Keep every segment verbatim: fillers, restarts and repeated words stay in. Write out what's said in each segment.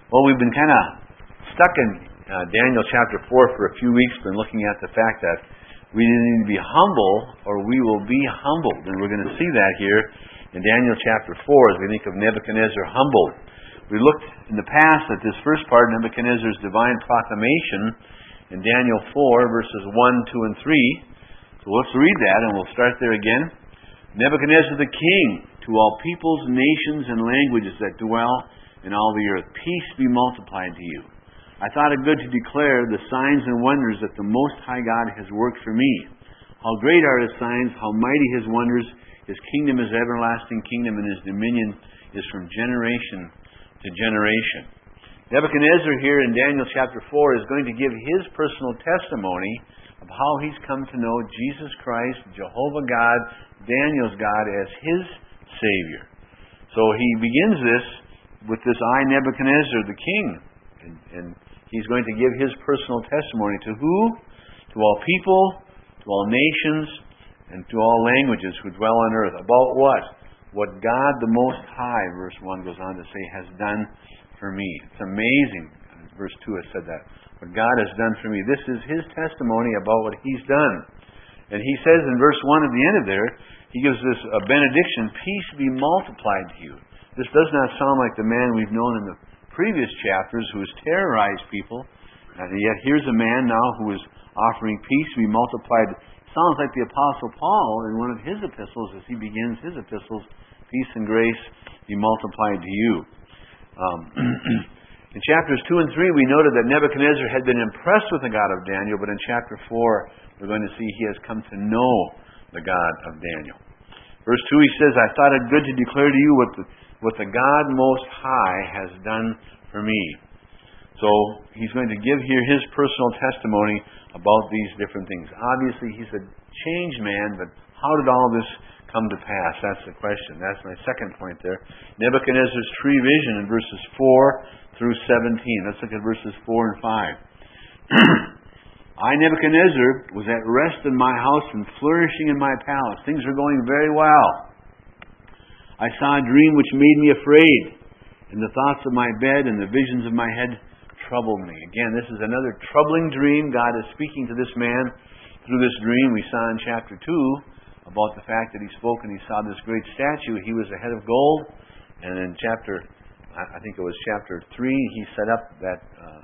Well, we've been kind of stuck in uh, Daniel chapter four for a few weeks, been looking at the fact that we need to be humble or we will be humbled. And we're going to see that here in Daniel chapter four as we think of Nebuchadnezzar humbled. We looked in the past at this first part, Nebuchadnezzar's divine proclamation in Daniel four, verses one, two, and three. So let's read that and we'll start there again. Nebuchadnezzar the king, to all peoples, nations, and languages that dwell in all the earth, peace be multiplied to you. I thought it good to declare the signs and wonders that the Most High God has worked for me. How great are His signs, how mighty His wonders. His kingdom is everlasting kingdom, and His dominion is from generation to generation. Nebuchadnezzar here in Daniel chapter four is going to give his personal testimony of how he's come to know Jesus Christ, Jehovah God, Daniel's God, as his Savior. So he begins this with this I, Nebuchadnezzar, the king. And, and he's going to give his personal testimony to who? To all people, to all nations, and to all languages who dwell on earth. About what? What God the Most High, verse one goes on to say, has done for me. It's amazing. Verse two has said that. What God has done for me. This is his testimony about what he's done. And he says in verse one at the end of there, he gives this a benediction, peace be multiplied to you. This does not sound like the man we've known in the previous chapters who has terrorized people. And yet here's a man now who is offering peace be multiplied. Sounds like the Apostle Paul in one of his epistles as he begins his epistles, peace and grace be multiplied to you. Um, in chapters two and three we noted that Nebuchadnezzar had been impressed with the God of Daniel, but in chapter four we're going to see he has come to know the God of Daniel. Verse two he says, I thought it good to declare to you what the what the God Most High has done for me. So he's going to give here his personal testimony about these different things. Obviously he's a changed man, but how did all this come to pass? That's the question. That's my second point there. Nebuchadnezzar's tree vision in verses four through seventeen. Let's look at verses four and five. I, Nebuchadnezzar, was at rest in my house and flourishing in my palace. Things were going very well. I saw a dream which made me afraid, and the thoughts of my bed and the visions of my head troubled me. Again, this is another troubling dream. God is speaking to this man through this dream. We saw in chapter two about the fact that he spoke and he saw this great statue. He was a head of gold. And in chapter, I think it was chapter three, he set up that uh,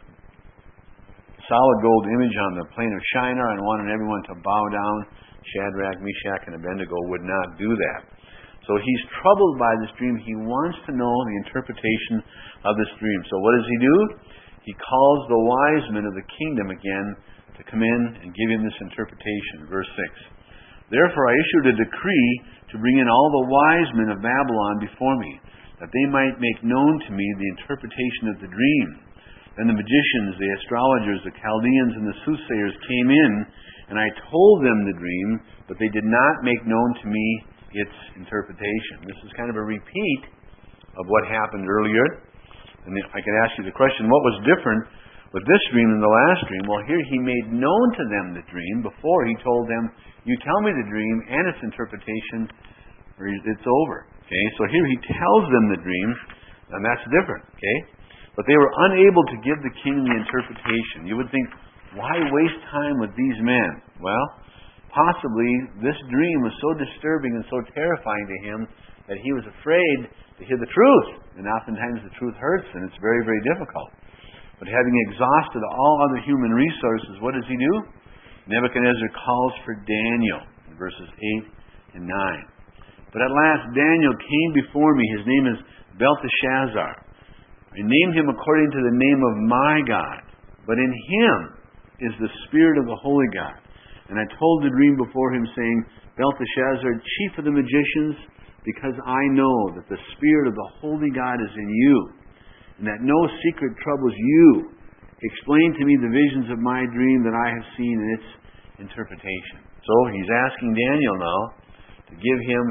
solid gold image on the plain of Shinar and wanted everyone to bow down. Shadrach, Meshach, and Abednego would not do that. So he's troubled by this dream. He wants to know the interpretation of this dream. So what does he do? He calls the wise men of the kingdom again to come in and give him this interpretation. Verse six. Therefore I issued a decree to bring in all the wise men of Babylon before me, that they might make known to me the interpretation of the dream. Then the magicians, the astrologers, the Chaldeans, and the soothsayers came in, and I told them the dream, but they did not make known to me its interpretation. This is kind of a repeat of what happened earlier. And I can ask you the question, what was different with this dream than the last dream? Well, here he made known to them the dream. Before he told them, you tell me the dream and its interpretation, or it's over. Okay, so here he tells them the dream, and that's different. Okay, but they were unable to give the king the interpretation. You would think, why waste time with these men? Well, possibly this dream was so disturbing and so terrifying to him that he was afraid to hear the truth. And oftentimes the truth hurts and it's very, very difficult. But having exhausted all other human resources, what does he do? Nebuchadnezzar calls for Daniel in verses eight and nine. But at last Daniel came before me. His name is Belteshazzar. I named him according to the name of my God. But in him is the spirit of the holy God. And I told the dream before him, saying, Belteshazzar, chief of the magicians, because I know that the spirit of the holy God is in you, and that no secret troubles you. Explain to me the visions of my dream that I have seen and its interpretation. So he's asking Daniel now to give him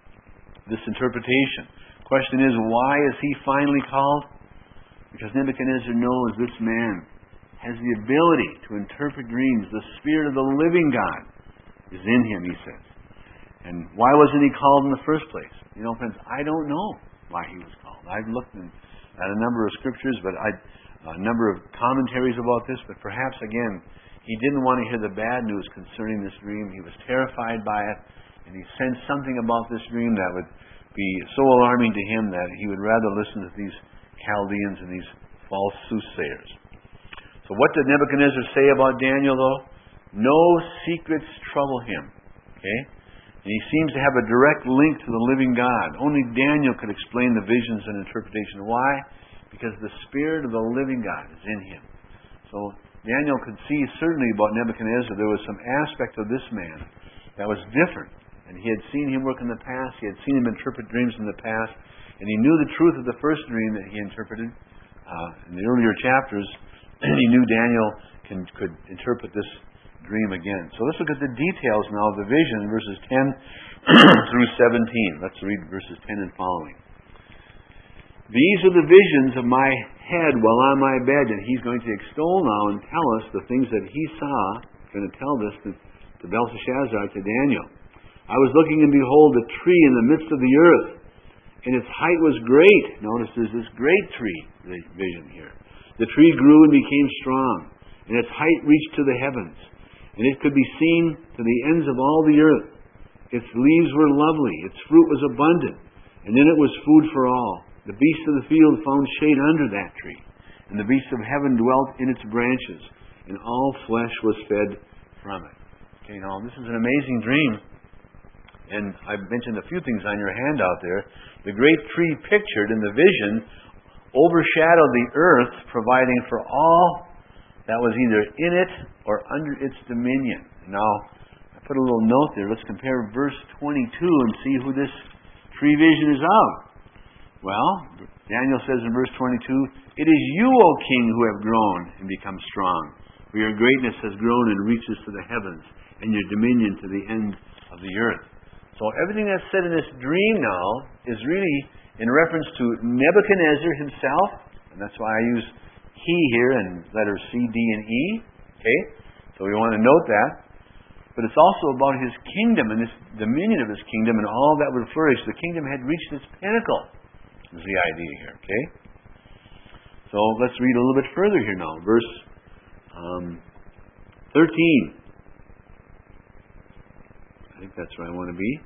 this interpretation. Question is, why is he finally called? Because Nebuchadnezzar knows this man has the ability to interpret dreams. The Spirit of the living God is in him, he says. And why wasn't he called in the first place? You know, friends, I don't know why he was called. I've looked in at a number of scriptures, but I, a number of commentaries about this. But perhaps again, he didn't want to hear the bad news concerning this dream. He was terrified by it, and he sensed something about this dream that would be so alarming to him that he would rather listen to these Chaldeans and these false soothsayers. So what did Nebuchadnezzar say about Daniel, though? No secrets trouble him. Okay? And he seems to have a direct link to the living God. Only Daniel could explain the visions and interpretation. Why? Because the Spirit of the living God is in him. So Daniel could see certainly about Nebuchadnezzar there was some aspect of this man that was different. And he had seen him work in the past. He had seen him interpret dreams in the past. And he knew the truth of the first dream that he interpreted uh, in the earlier chapters. And he knew Daniel can, could interpret this dream again. So let's look at the details now of the vision, verses ten through seventeen. Let's read verses ten and following. These are the visions of my head while on my bed. And he's going to extol now and tell us the things that he saw. He's going to tell this to, to Belteshazzar, to Daniel. I was looking, and behold, a tree in the midst of the earth, and its height was great. Notice there's this great tree, the vision here. The tree grew and became strong, and its height reached to the heavens, and it could be seen to the ends of all the earth. Its leaves were lovely, its fruit was abundant, and in it was food for all. The beasts of the field found shade under that tree, and the beasts of heaven dwelt in its branches, and all flesh was fed from it. Okay, now this is an amazing dream. And I've mentioned a few things on your handout there. The great tree pictured in the vision overshadowed the earth, providing for all that was either in it or under its dominion. Now, I put a little note there. Let's compare verse twenty-two and see who this tree vision is of. Well, Daniel says in verse twenty-two, "It is you, O king, who have grown and become strong. For your greatness has grown and reaches to the heavens, and your dominion to the end of the earth." So everything that's said in this dream now is really in reference to Nebuchadnezzar himself, and that's why I use he here in letters C, D, and E. Okay? So we want to note that. But it's also about his kingdom and this dominion of his kingdom and all that would flourish. The kingdom had reached its pinnacle, is the idea here. Okay? So let's read a little bit further here now. Verse um, thirteen. I think that's where I want to be.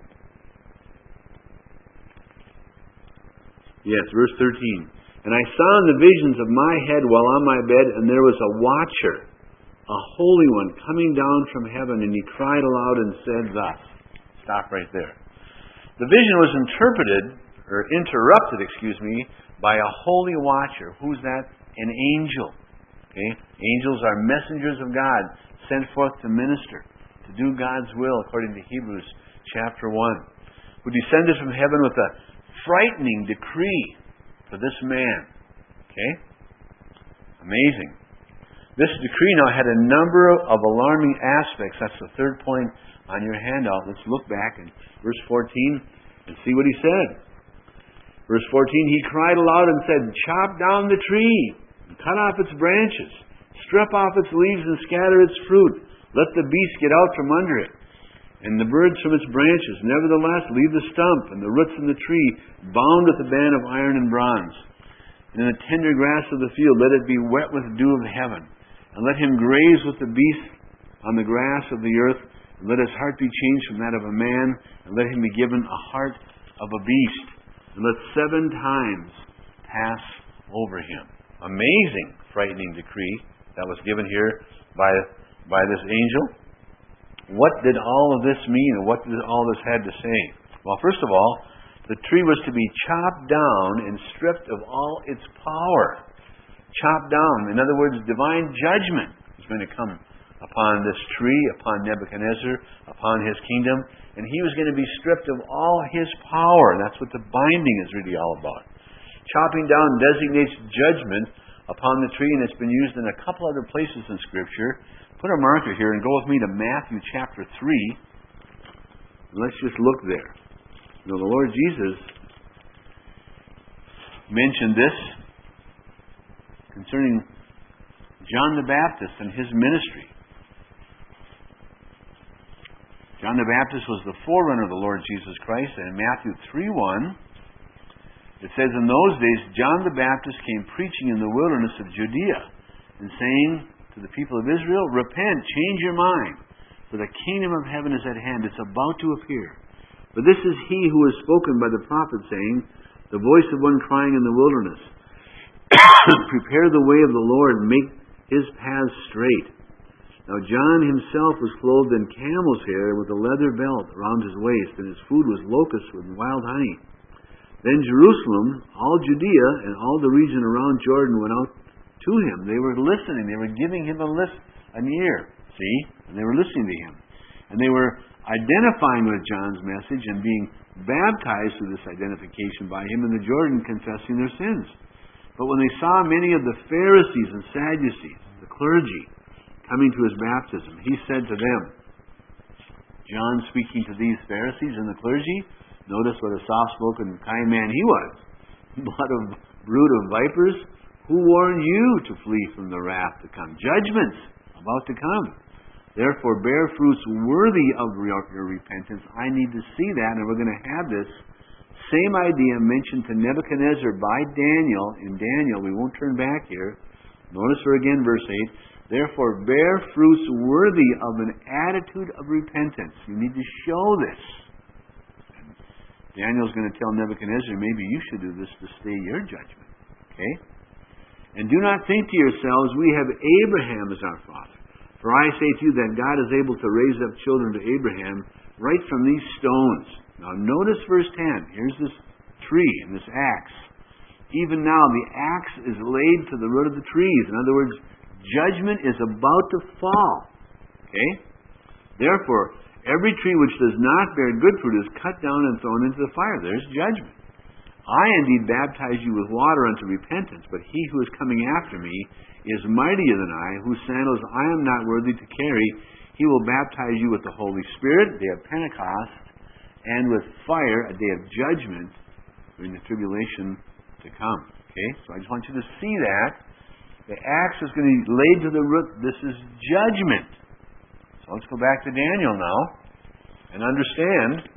Yes, verse thirteen. "And I saw in the visions of my head while on my bed, and there was a watcher, a holy one, coming down from heaven, and he cried aloud and said thus." Stop right there. The vision was interpreted, or interrupted, excuse me, by a holy watcher. Who's that? An angel. Okay? Angels are messengers of God, sent forth to minister, to do God's will, according to Hebrews chapter one, who descended from heaven with a frightening decree for this man. Okay? Amazing. This decree now had a number of alarming aspects. That's the third point on your handout. Let's look back in verse fourteen and see what he said. Verse fourteen, "He cried aloud and said, 'Chop down the tree, and cut off its branches, strip off its leaves and scatter its fruit. Let the beasts get out from under it, and the birds from its branches. Nevertheless, leave the stump and the roots in the tree, bound with a band of iron and bronze. And in the tender grass of the field, let it be wet with dew of heaven. And let him graze with the beasts on the grass of the earth. And let his heart be changed from that of a man, and let him be given a heart of a beast. And let seven times pass over him.'" Amazing, frightening decree that was given here by by this angel. What did all of this mean, and what did all this have to say? Well, first of all, the tree was to be chopped down and stripped of all its power. Chopped down. In other words, divine judgment was going to come upon this tree, upon Nebuchadnezzar, upon his kingdom, and he was going to be stripped of all his power. That's what the binding is really all about. Chopping down designates judgment upon the tree, and it's been used in a couple other places in Scripture. Put a marker here and go with me to Matthew chapter three. And let's just look there. You know, the Lord Jesus mentioned this concerning John the Baptist and his ministry. John the Baptist was the forerunner of the Lord Jesus Christ, and in Matthew three one, It says, in those days, John the Baptist came preaching in the wilderness of Judea and saying to the people of Israel, repent, change your mind, for the kingdom of heaven is at hand. It's about to appear. But this is he who is spoken by the prophet, saying, the voice of one crying in the wilderness, prepare the way of the Lord, make his paths straight. Now John himself was clothed in camel's hair with a leather belt around his waist, and his food was locusts with wild honey. Then Jerusalem, all Judea, and all the region around Jordan went out to him. They were listening. They were giving him a list, an ear. See? And they were listening to him. And they were identifying with John's message and being baptized through this identification by him in the Jordan, confessing their sins. But when they saw many of the Pharisees and Sadducees, the clergy, coming to his baptism, he said to them, John speaking to these Pharisees and the clergy, notice what a soft-spoken, kind man he was. Blood of brood of vipers, who warned you to flee from the wrath to come? Judgment's about to come. Therefore, bear fruits worthy of your repentance. I need to see that, and we're going to have this same idea mentioned to Nebuchadnezzar by Daniel. In Daniel, we won't turn back here. Notice her again, verse eight. Therefore, bear fruits worthy of an attitude of repentance. You need to show this. Daniel's going to tell Nebuchadnezzar, maybe you should do this to stay your judgment. Okay? And do not think to yourselves, we have Abraham as our father. For I say to you that God is able to raise up children to Abraham right from these stones. Now notice verse ten. Here's this tree and this axe. Even now the axe is laid to the root of the trees. In other words, judgment is about to fall. Okay? Therefore, every tree which does not bear good fruit is cut down and thrown into the fire. There's judgment. I indeed baptize you with water unto repentance, but he who is coming after me is mightier than I, whose sandals I am not worthy to carry. He will baptize you with the Holy Spirit, day of Pentecost, and with fire, a day of judgment, during the tribulation to come. Okay? So I just want you to see that. The axe is going to be laid to the root. This is judgment. So let's go back to Daniel now and understand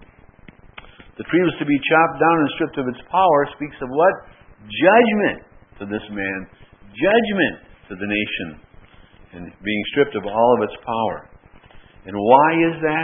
the tree was to be chopped down and stripped of its power. Speaks of what? Judgment to this man. Judgment to the nation. And being stripped of all of its power. And why is that?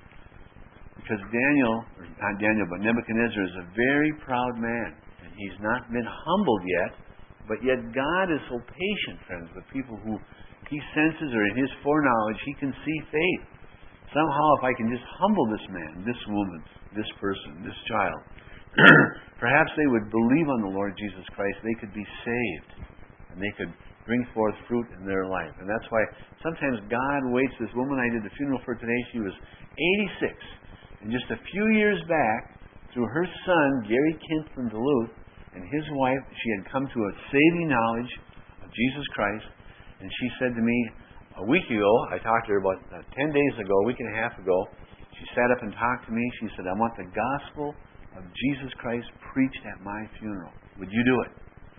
Because Daniel, or not Daniel, but Nebuchadnezzar is a very proud man. And he's not been humbled yet. But yet God is so patient, friends, with people who he senses, or in his foreknowledge, he can see faith. Somehow, if I can just humble this man, this woman, this person, this child, perhaps they would believe on the Lord Jesus Christ. They could be saved. And they could bring forth fruit in their life. And that's why sometimes God waits. This woman I did the funeral for today, she was eighty-six. And just a few years back, through her son, Gary Kent from Duluth, and his wife, she had come to a saving knowledge of Jesus Christ. And she said to me a week ago, I talked to her about uh, ten days ago, a week and a half ago, she sat up and talked to me. She said, I want the gospel of Jesus Christ preached at my funeral. Would you do it?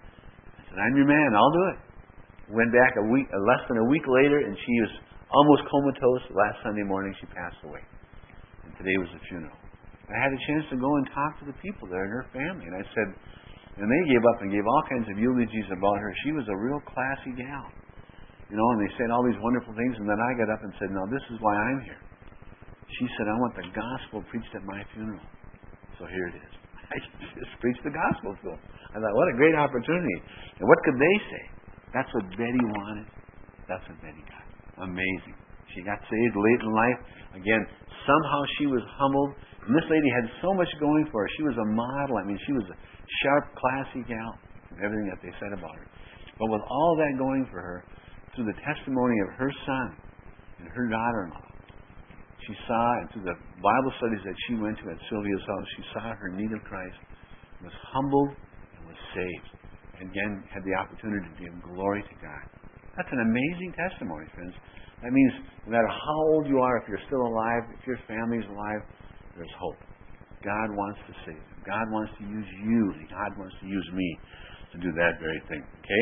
I said, I'm your man. I'll do it. Went back a week, uh, less than a week later, and she was almost comatose. Last Sunday morning, she passed away. And today was the funeral. I had a chance to go and talk to the people there and her family. And I said, and they gave up and gave all kinds of eulogies about her. She was a real classy gal. You know, and they said all these wonderful things. And then I got up and said, no, this is why I'm here. She said, I want the gospel preached at my funeral. So here it is. I just preached the gospel to them. I thought, what a great opportunity. And what could they say? That's what Betty wanted. That's what Betty got. Amazing. She got saved late in life. Again, somehow she was humbled. And this lady had so much going for her. She was a model. I mean, she was a sharp, classy gal. Everything that they said about her. But with all that going for her, through the testimony of her son and her daughter-in-law, she saw, and through the Bible studies that she went to at Sylvia's house, she saw her need of Christ, was humbled, and was saved. And again, had the opportunity to give glory to God. That's an amazing testimony, friends. That means no matter how old you are, if you're still alive, if your family's alive, there's hope. God wants to save you. God wants to use you. And God wants to use me to do that very thing. Okay?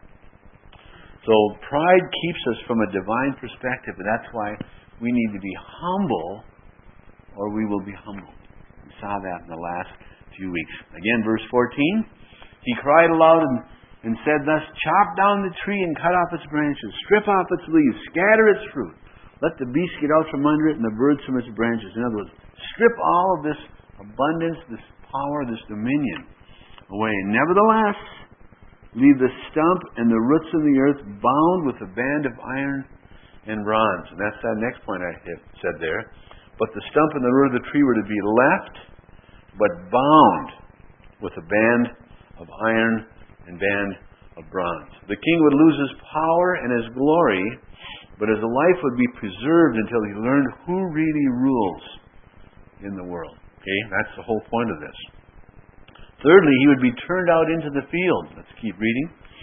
So pride keeps us from a divine perspective, and that's why we need to be humble, or we will be humbled. We saw that in the last few weeks. Again, verse fourteen. He cried aloud and, and said thus, chop down the tree and cut off its branches, strip off its leaves, scatter its fruit. Let the beasts get out from under it and the birds from its branches. In other words, strip all of this abundance, this power, this dominion away. Nevertheless, leave the stump and the roots of the earth bound with a band of iron and bronze. And that's that next point I have said there. But the stump and the root of the tree were to be left, but bound with a band of iron and band of bronze. The king would lose his power and his glory, but his life would be preserved until he learned who really rules in the world. Okay, that's the whole point of this. Thirdly, he would be turned out into the field. Let's keep reading.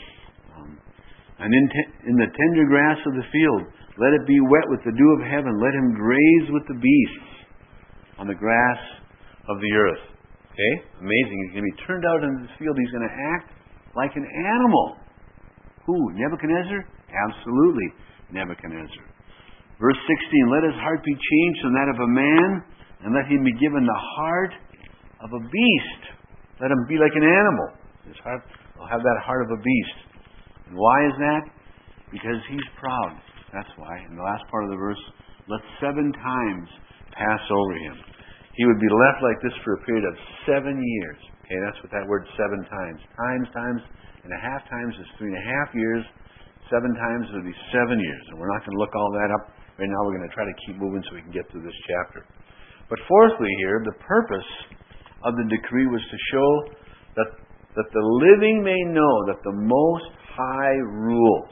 Um, and in, te- in the tender grass of the field, let it be wet with the dew of heaven. Let him graze with the beasts on the grass of the earth. Okay? Amazing. He's going to be turned out into the field. He's going to act like an animal. Who? Nebuchadnezzar? Absolutely, Nebuchadnezzar. Verse sixteen, let his heart be changed from that of a man, and let him be given the heart of a beast. Let him be like an animal. His heart will have that heart of a beast. And why is that? Because he's proud. That's why. In the last part of the verse, let seven times pass over him. He would be left like this for a period of seven years. Okay, that's what that word seven times. Times, times, and a half times is three and a half years. Seven times would be seven years. And we're not going to look all that up. Right now we're going to try to keep moving so we can get through this chapter. But fourthly here, the purpose of the decree was to show that, that the living may know that the Most High rules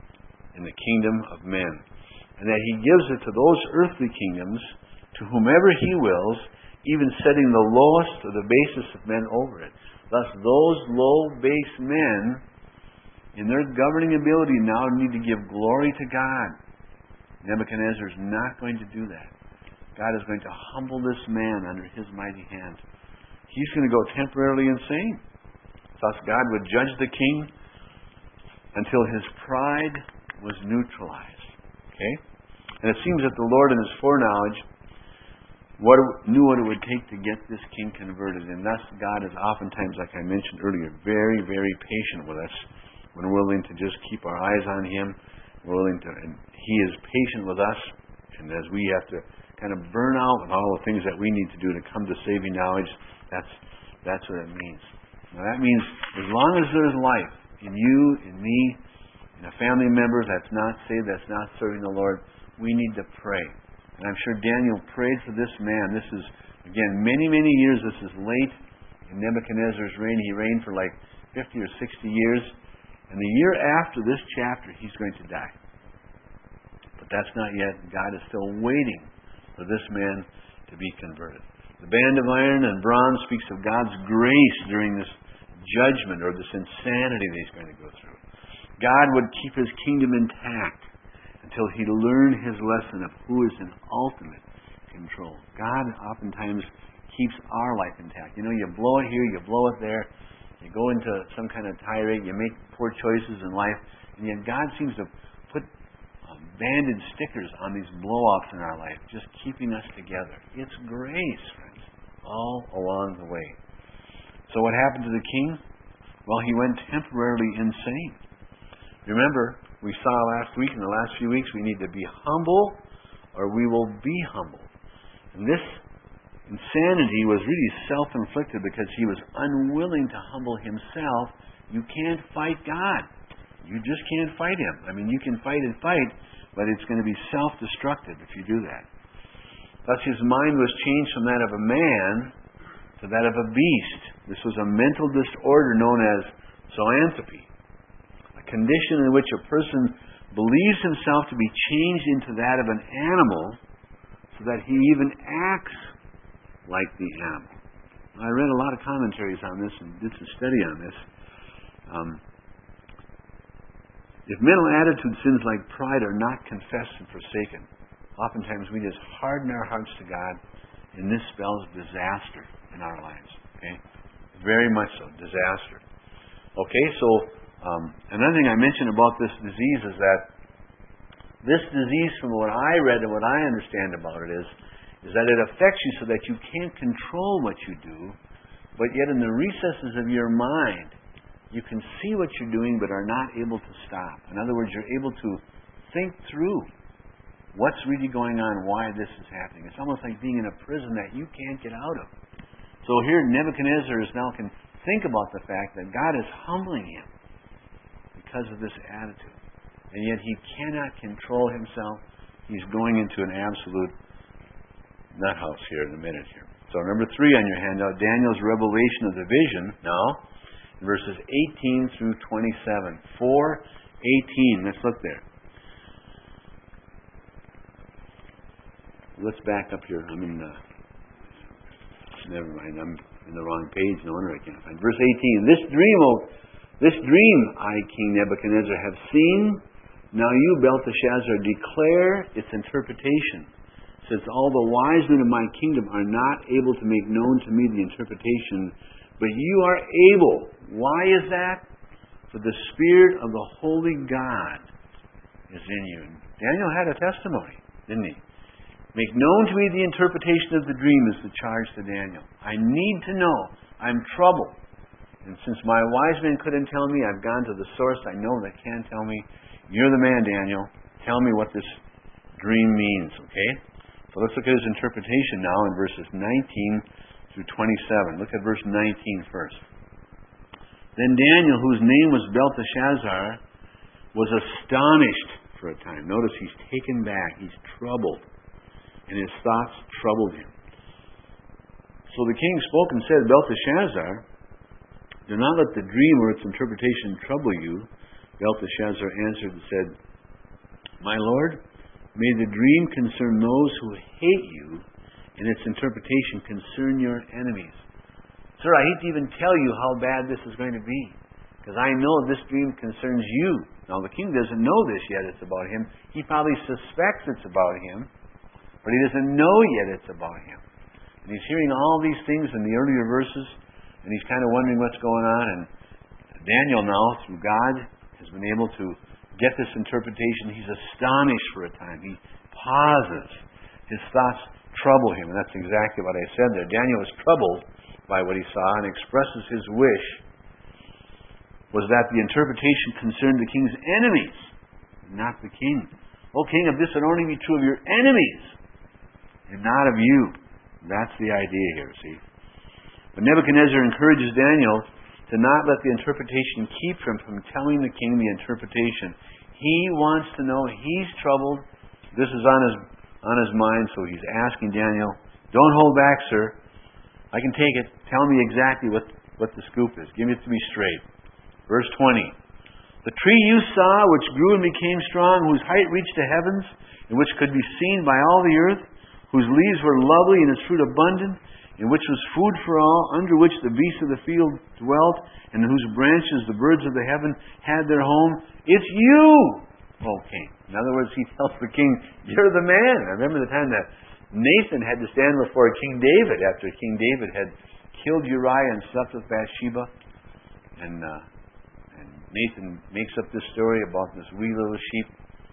in the kingdom of men, and that He gives it to those earthly kingdoms to whomever He wills, even setting the lowest or the basest of men over it. Thus, those low, base men, in their governing ability, now need to give glory to God. Nebuchadnezzar is not going to do that. God is going to humble this man under His mighty hand. He's going to go temporarily insane. Thus, God would judge the king until his pride was neutralized. Okay? And it seems that the Lord, in His foreknowledge, what it, knew what it would take to get this king converted. And thus, God is oftentimes, like I mentioned earlier, very, very patient with us when we're willing to just keep our eyes on Him. We're willing to, and He is patient with us. And as we have to kind of burn out with all the things that we need to do to come to saving knowledge, that's that's what it means. Now that means as long as there's life in you, in me, in a family member that's not saved, that's not serving the Lord, we need to pray. And I'm sure Daniel prayed for this man. This is, again, many, many years. This is late in Nebuchadnezzar's reign. He reigned for like fifty or sixty years. And the year after this chapter, he's going to die. But that's not yet. God is still waiting for this man to be converted. The band of iron and bronze speaks of God's grace during this judgment or this insanity that He's going to go through. God would keep His kingdom intact until He learned His lesson of who is in ultimate control. God oftentimes keeps our life intact. You know, you blow it here, you blow it there, you go into some kind of tirade, you make poor choices in life, and yet God seems to put um, banded stickers on these blow-offs in our life, just keeping us together. It's grace, friends, all along the way. So what happened to the king? Well, he went temporarily insane. Remember, we saw last week, in the last few weeks, we need to be humble or we will be humble. And this insanity was really self-inflicted because he was unwilling to humble himself. You can't fight God. You just can't fight Him. I mean, you can fight and fight, but it's going to be self-destructive if you do that. Thus, his mind was changed from that of a man to that of a beast. This was a mental disorder known as zoanthropy, a condition in which a person believes himself to be changed into that of an animal so that he even acts like the animal. I read a lot of commentaries on this and did some study on this. Um, if mental attitude sins like pride are not confessed and forsaken, oftentimes we just harden our hearts to God, and this spells disaster in our lives. Okay, very much so, disaster. Okay, so um, another thing I mentioned about this disease is that this disease, from what I read and what I understand about it, is is that it affects you so that you can't control what you do, but yet in the recesses of your mind, you can see what you're doing but are not able to stop. In other words, you're able to think through what's really going on, why this is happening. It's almost like being in a prison that you can't get out of. So here Nebuchadnezzar is now can think about the fact that God is humbling him because of this attitude. And yet he cannot control himself. He's going into an absolute nut house here in a minute here. So number three on your handout, Daniel's revelation of the vision. Now, verses eighteen through twenty-seven. four eighteen. Let's look there. Let's back up here. I'm in the... Never mind. I'm in the wrong page. No wonder I can't find. Verse eighteen. This dream, O, this dream I, King Nebuchadnezzar, have seen. Now you, Belteshazzar, declare its interpretation, since all the wise men of my kingdom are not able to make known to me the interpretation, but you are able. Why is that? For the Spirit of the Holy God is in you. Daniel had a testimony, didn't he? Make known to me the interpretation of the dream is the charge to Daniel. I need to know. I'm troubled. And since my wise men couldn't tell me, I've gone to the source I know that can tell me. You're the man, Daniel. Tell me what this dream means, okay? So let's look at his interpretation now in verses nineteen through twenty-seven. Look at verse nineteen first. Then Daniel, whose name was Belteshazzar, was astonished for a time. Notice he's taken back. He's troubled. And his thoughts troubled him. So the king spoke and said, Belteshazzar, do not let the dream or its interpretation trouble you. Belteshazzar answered and said, My lord, may the dream concern those who hate you, and its interpretation concern your enemies. Sir, I hate to even tell you how bad this is going to be, because I know this dream concerns you. Now, the king doesn't know this yet it's about him. He probably suspects it's about him, but he doesn't know yet it's about him. And he's hearing all these things in the earlier verses, and he's kind of wondering what's going on. And Daniel now, through God, has been able to get this interpretation. He's astonished for a time. He pauses. His thoughts trouble him, and that's exactly what I said there. Daniel was troubled by what he saw and expresses his wish was that the interpretation concerned the king's enemies, not the king. O king, if this would only be true of your enemies, and not of you. That's the idea here, see. But Nebuchadnezzar encourages Daniel to not let the interpretation keep him from telling the king the interpretation. He wants to know. He's troubled. This is on his on his mind, so he's asking Daniel, don't hold back, sir. I can take it. Tell me exactly what, what the scoop is. Give it to me straight. Verse twenty. The tree you saw, which grew and became strong, whose height reached the heavens, and which could be seen by all the earth, whose leaves were lovely and its fruit abundant, in which was food for all, under which the beasts of the field dwelt, and in whose branches the birds of the heaven had their home. It's you, O king. In other words, he tells the king, you're the man. I remember the time that Nathan had to stand before King David after King David had killed Uriah and slept with Bathsheba. And, uh, and Nathan makes up this story about this wee little sheep.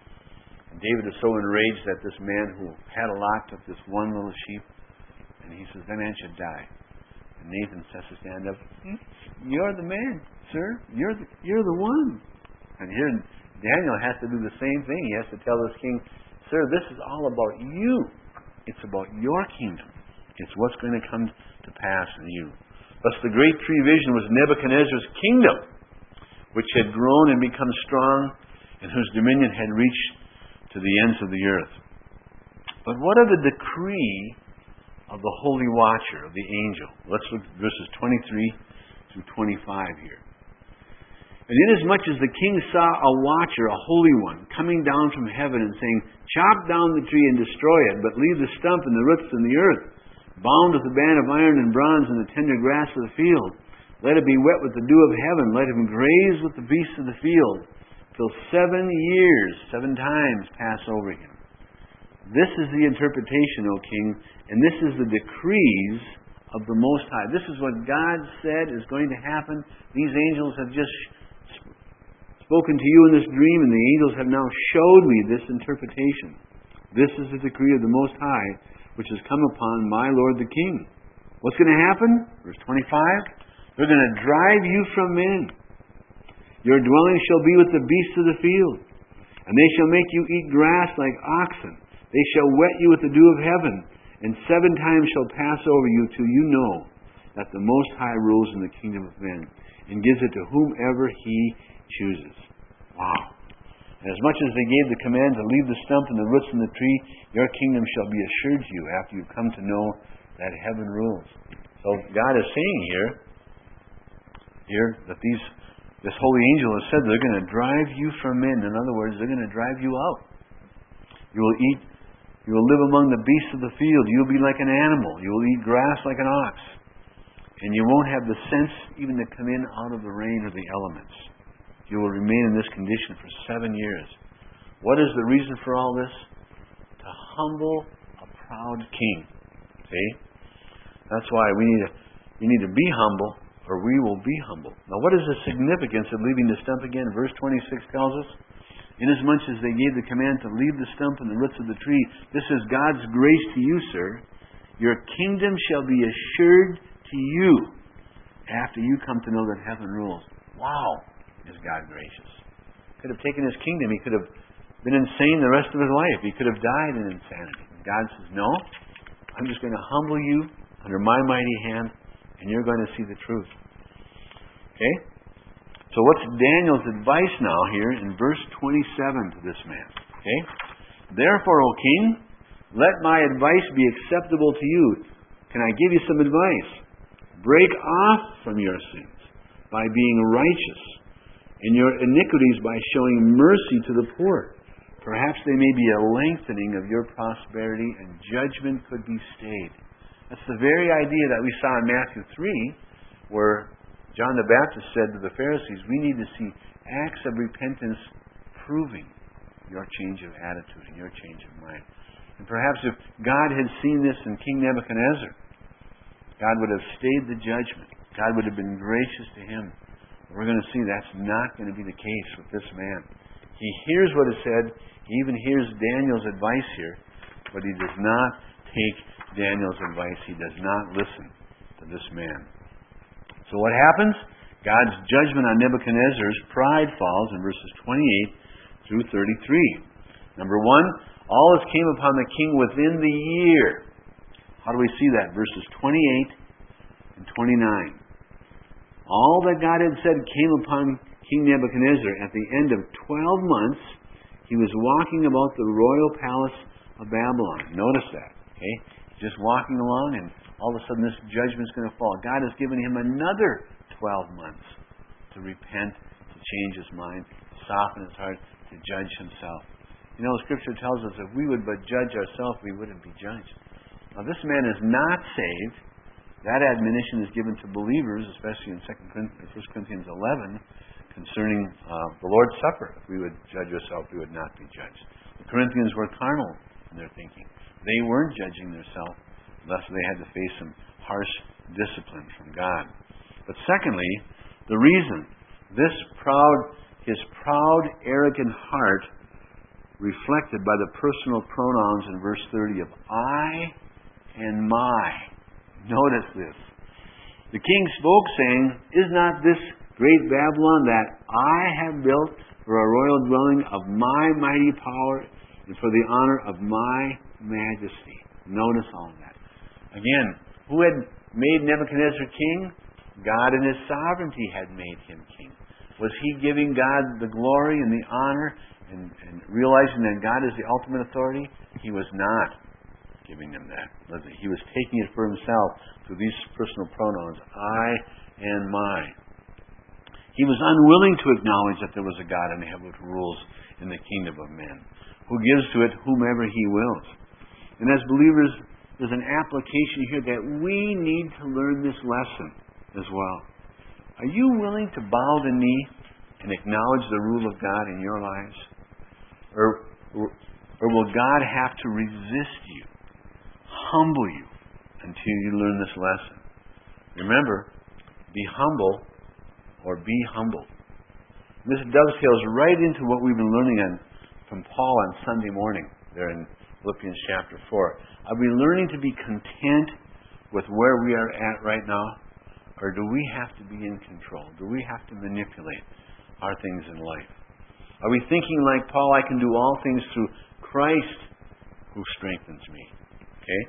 And David is so enraged that this man who had a lot took this one little sheep. And he says, that man should die. And Nathan says to stand up, you're the man, sir. You're the, you're the one. And here Daniel has to do the same thing. He has to tell this king, sir, this is all about you. It's about your kingdom. It's what's going to come to pass in you. Thus the great tree vision was Nebuchadnezzar's kingdom, which had grown and become strong, and whose dominion had reached to the ends of the earth. But what of the decree of the holy watcher, of the angel? Let's look at verses twenty-three through twenty-five here. And inasmuch as the king saw a watcher, a holy one, coming down from heaven and saying, chop down the tree and destroy it, but leave the stump and the roots in the earth, bound with a band of iron and bronze and the tender grass of the field. Let it be wet with the dew of heaven. Let him graze with the beasts of the field, till seven years, seven times pass over him. This is the interpretation, O king, and this is the decrees of the Most High. This is what God said is going to happen. These angels have just spoken to you in this dream, and the angels have now showed me this interpretation. This is the decree of the Most High, which has come upon my Lord the King. What's going to happen? Verse twenty-five. They're going to drive you from men. Your dwelling shall be with the beasts of the field, and they shall make you eat grass like oxen. They shall wet you with the dew of heaven, and seven times shall pass over you till you know that the Most High rules in the kingdom of men, and gives it to whomever He chooses. Wow. And as much as they gave the command to leave the stump and the roots in the tree, your kingdom shall be assured to you after you come to know that heaven rules. So God is saying here, here that these this holy angel has said they're going to drive you from men. In other words, they're going to drive you out. You will eat, you will live among the beasts of the field. You will be like an animal. You will eat grass like an ox. And you won't have the sense even to come in out of the rain or the elements. You will remain in this condition for seven years. What is the reason for all this? To humble a proud king. See? That's why we need to, we need to be humble, or we will be humble. Now, what is the significance of leaving the stump again? Verse twenty-six tells us, inasmuch as they gave the command to leave the stump and the roots of the tree, this is God's grace to you, sir. Your kingdom shall be assured to you after you come to know that heaven rules. Wow, is God gracious. Could have taken His kingdom. He could have been insane the rest of His life. He could have died in insanity. And God says, no, I'm just going to humble you under my mighty hand, and you're going to see the truth. Okay? So what's Daniel's advice now here in verse twenty-seven to this man? Okay? Therefore, O king, let my advice be acceptable to you. Can I give you some advice? Break off from your sins by being righteous, and your iniquities by showing mercy to the poor. Perhaps they may be a lengthening of your prosperity, and judgment could be stayed. That's the very idea that we saw in Matthew three, where John the Baptist said to the Pharisees, we need to see acts of repentance proving your change of attitude and your change of mind. And perhaps if God had seen this in King Nebuchadnezzar, God would have stayed the judgment. God would have been gracious to him. We're going to see that's not going to be the case with this man. He hears what is said. He even hears Daniel's advice here, but he does not take Daniel's advice. He does not listen to this man. So what happens? God's judgment on Nebuchadnezzar's pride falls in verses twenty-eight through thirty-three. Number one, all this came upon the king within the year. How do we see that? Verses twenty-eight and twenty-nine. All that God had said came upon King Nebuchadnezzar at the end of twelve months. He was walking about the royal palace of Babylon. Notice that. Okay? Just walking along, and all of a sudden this judgment is going to fall. God has given him another twelve months to repent, to change his mind, to soften his heart, to judge himself. You know, Scripture tells us if we would but judge ourselves, we wouldn't be judged. Now, this man is not saved. That admonition is given to believers, especially in First Corinthians eleven, concerning uh, the Lord's Supper. If we would judge ourselves, we would not be judged. The Corinthians were carnal in their thinking. They weren't judging themselves, thus they had to face some harsh discipline from God. But secondly, the reason this proud, his proud, arrogant heart, reflected by the personal pronouns in verse thirty of I and my. Notice this. The king spoke, saying, is not this great Babylon that I have built for a royal dwelling of my mighty power and for the honor of my majesty? Notice all of that. Again, who had made Nebuchadnezzar king? God in His sovereignty had made him king. Was he giving God the glory and the honor and, and realizing that God is the ultimate authority? He was not giving them that. He was taking it for himself through these personal pronouns, I and my. He was unwilling to acknowledge that there was a God in heaven who rules in the kingdom of men, who gives to it whomever He wills. And as believers, there's an application here that we need to learn this lesson as well. Are you willing to bow the knee and acknowledge the rule of God in your lives? Or, or, or will God have to resist you, humble you, until you learn this lesson? Remember, be humble or be humbled. This dovetails right into what we've been learning on, from Paul on Sunday morning there in Philippians chapter four. Are we learning to be content with where we are at right now? Or do we have to be in control? Do we have to manipulate our things in life? Are we thinking like Paul, I can do all things through Christ who strengthens me? Okay?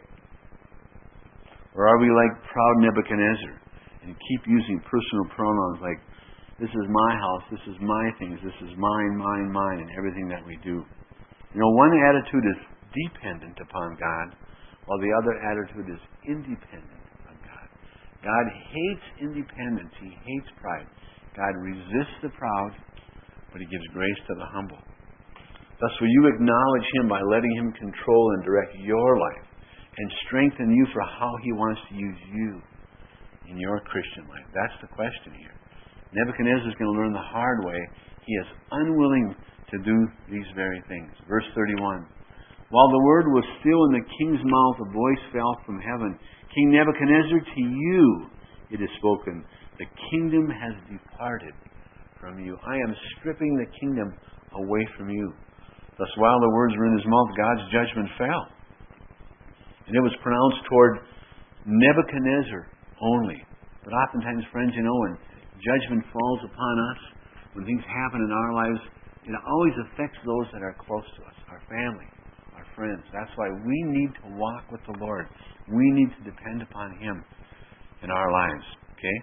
Or are we like proud Nebuchadnezzar and keep using personal pronouns like, this is my house, this is my things, this is mine, mine, mine, and everything that we do? You know, one attitude is dependent upon God, while the other attitude is independent of God. God hates independence. He hates pride. God resists the proud, but He gives grace to the humble. Thus, will you acknowledge Him by letting Him control and direct your life and strengthen you for how He wants to use you in your Christian life? That's the question here. Nebuchadnezzar is going to learn the hard way. He is unwilling to do these very things. Verse thirty-one. While the word was still in the king's mouth, a voice fell from heaven. King Nebuchadnezzar, to you it is spoken, the kingdom has departed from you. I am stripping the kingdom away from you. Thus, while the words were in his mouth, God's judgment fell. And it was pronounced toward Nebuchadnezzar only. But oftentimes, friends, you know, when judgment falls upon us, when things happen in our lives, it always affects those that are close to us, our family, our friends. That's why we need to walk with the Lord. We need to depend upon Him in our lives. Okay?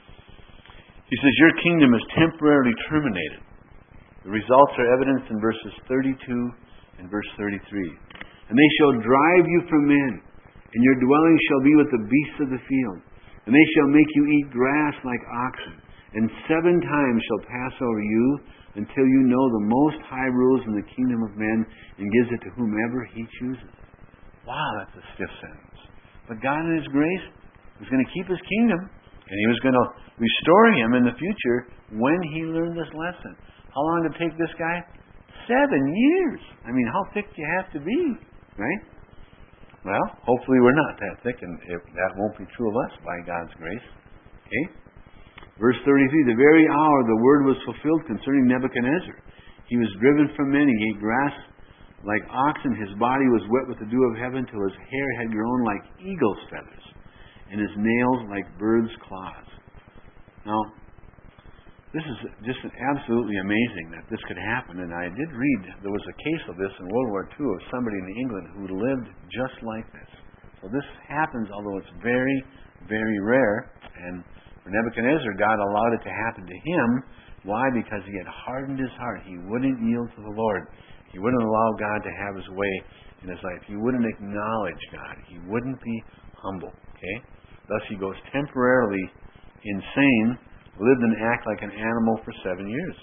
He says, your kingdom is temporarily terminated. The results are evidenced in verses thirty-two and verse thirty-three. And they shall drive you from men, and your dwelling shall be with the beasts of the field. And they shall make you eat grass like oxen. And seven times shall pass over you, until you know the Most High rules in the kingdom of men, and gives it to whomever He chooses. Wow, that's a stiff sentence. But God in His grace was going to keep His kingdom, and He was going to restore him in the future when he learned this lesson. How long did it take this guy? Seven years. I mean, how thick do you have to be? Right? Well, hopefully we're not that thick, and if that won't be true of us by God's grace. Okay? Verse thirty-three, the very hour the word was fulfilled concerning Nebuchadnezzar. He was driven from men. He ate grass like oxen. His body was wet with the dew of heaven till his hair had grown like eagle's feathers, and his nails like birds' claws. Now, this is just absolutely amazing that this could happen. And I did read, there was a case of this in World War Two of somebody in England who lived just like this. So this happens, although it's very, very rare. And for Nebuchadnezzar, God allowed it to happen to him. Why? Because he had hardened his heart. He wouldn't yield to the Lord. He wouldn't allow God to have His way in his life. He wouldn't acknowledge God. He wouldn't be humble. Okay? Thus he goes temporarily insane, lived and act like an animal for seven years.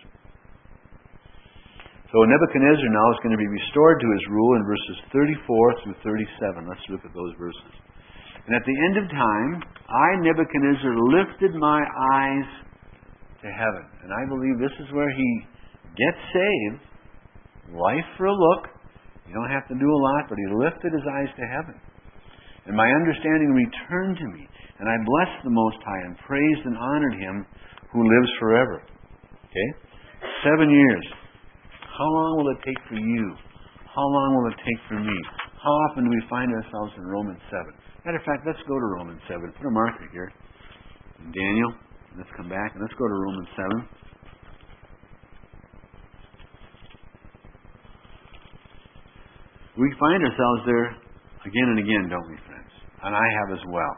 So Nebuchadnezzar now is going to be restored to his rule in verses thirty-four through thirty-seven. Let's look at those verses. And at the end of time, I, Nebuchadnezzar, lifted my eyes to heaven. And I believe this is where he gets saved. Life for a look. You don't have to do a lot, but he lifted his eyes to heaven. And my understanding returned to me. And I blessed the Most High and praised and honored Him who lives forever. Okay? Seven years. How long will it take for you? How long will it take for me? How often do we find ourselves in Romans seven? Matter of fact, let's go to Romans seven. Put a marker here. Daniel, let's come back and let's go to Romans seven. We find ourselves there again and again, don't we, friends? And I have as well.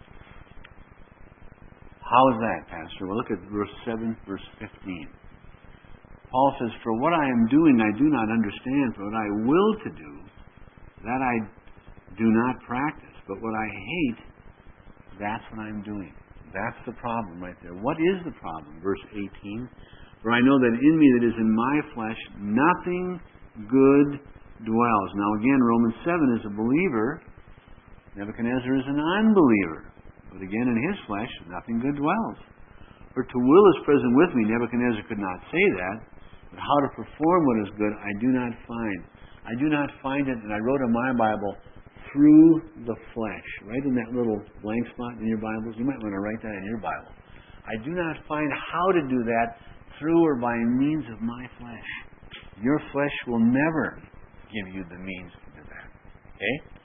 How is that, Pastor? Well, look at verse seven, verse fifteen. Paul says, for what I am doing I do not understand, for what I will to do, that I do not practice. But what I hate, that's what I'm doing. That's the problem right there. What is the problem? Verse eighteen. For I know that in me that is in my flesh, nothing good dwells. Now again, Romans seven is a believer. Nebuchadnezzar is an unbeliever. But again, in his flesh, nothing good dwells. For to will is present with me. Nebuchadnezzar could not say that. But how to perform what is good, I do not find. I do not find it, and I wrote in my Bible, through the flesh. Right in that little blank spot in your Bibles. You might want to write that in your Bible. I do not find how to do that through or by means of my flesh. Your flesh will never give you the means to do that. Okay?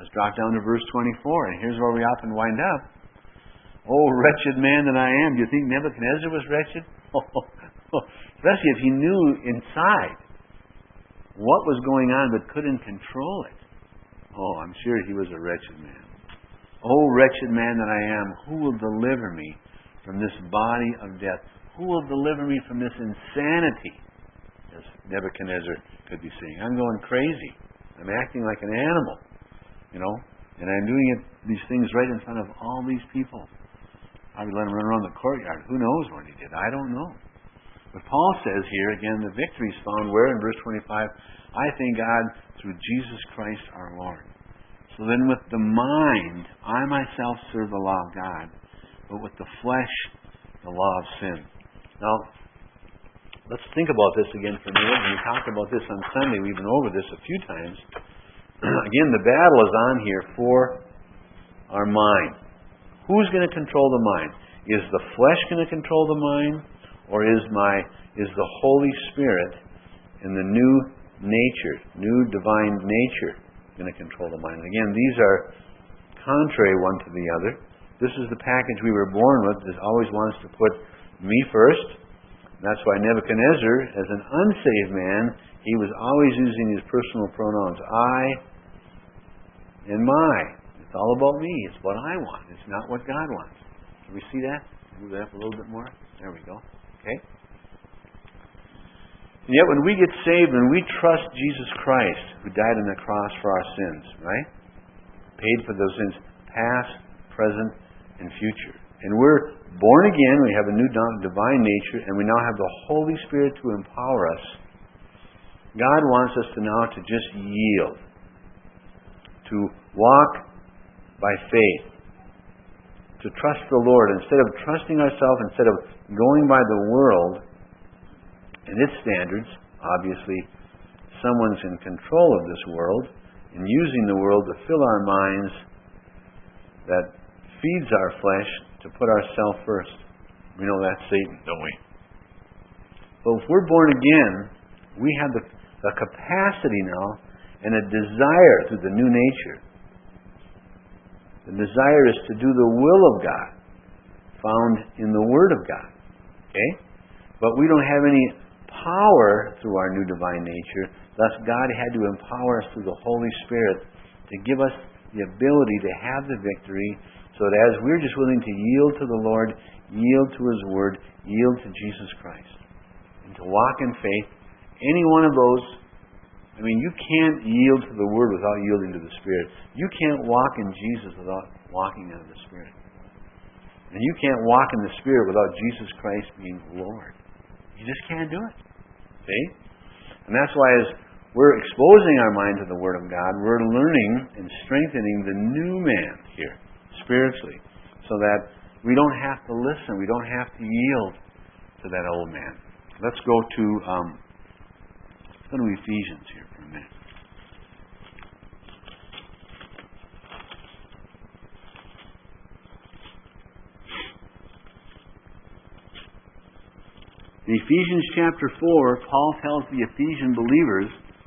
Let's drop down to verse twenty-four, and here's where we often wind up. Oh, wretched man that I am. Do you think Nebuchadnezzar was wretched? Especially if he knew inside what was going on but couldn't control it. Oh, I'm sure he was a wretched man. Oh, wretched man that I am, who will deliver me from this body of death? Who will deliver me from this insanity? As Nebuchadnezzar could be saying, I'm going crazy. I'm acting like an animal, you know, and I'm doing it, these things right in front of all these people. Probably let him run around the courtyard. Who knows what he did? I don't know. But Paul says here, again, the victory is found where? In verse twenty-five, I thank God through Jesus Christ our Lord. So then with the mind, I myself serve the law of God, but with the flesh, the law of sin. Now, let's think about this again for a minute. We talked about this on Sunday. We've been over this a few times. Again, the battle is on here for our mind. Who's going to control the mind? Is the flesh going to control the mind? Or is my is the Holy Spirit in the new nature, new divine nature, going to control the mind? And again, these are contrary one to the other. This is the package we were born with. This always wants to put me first. That's why Nebuchadnezzar, as an unsaved man, he was always using his personal pronouns. I and my. It's all about me. It's what I want. It's not what God wants. Can we see that? Move that up a little bit more. There we go. Okay? And yet when we get saved, when we trust Jesus Christ, who died on the cross for our sins, right? Paid for those sins, past, present, and future. And we're born again, we have a new divine nature, and we now have the Holy Spirit to empower us. God wants us to now to just yield. To walk by faith. To trust the Lord. Instead of trusting ourselves, instead of going by the world and its standards, obviously someone's in control of this world and using the world to fill our minds that feeds our flesh to put ourselves first. We know that's Satan, don't we? But if we're born again, we have the, the capacity now and a desire through the new nature. The desire is to do the will of God found in the Word of God. Okay? But we don't have any power through our new divine nature. Thus, God had to empower us through the Holy Spirit to give us the ability to have the victory, so that as we're just willing to yield to the Lord, yield to His Word, yield to Jesus Christ, and to walk in faith, any one of those, I mean, you can't yield to the Word without yielding to the Spirit. You can't walk in Jesus without walking out of the Spirit. And you can't walk in the Spirit without Jesus Christ being Lord. You just can't do it. See? And that's why as we're exposing our mind to the Word of God, we're learning and strengthening the new man here, spiritually, so that we don't have to listen, we don't have to yield to that old man. Let's go to um, let's go to Ephesians here for a minute. In Ephesians chapter four, Paul tells the Ephesian believers,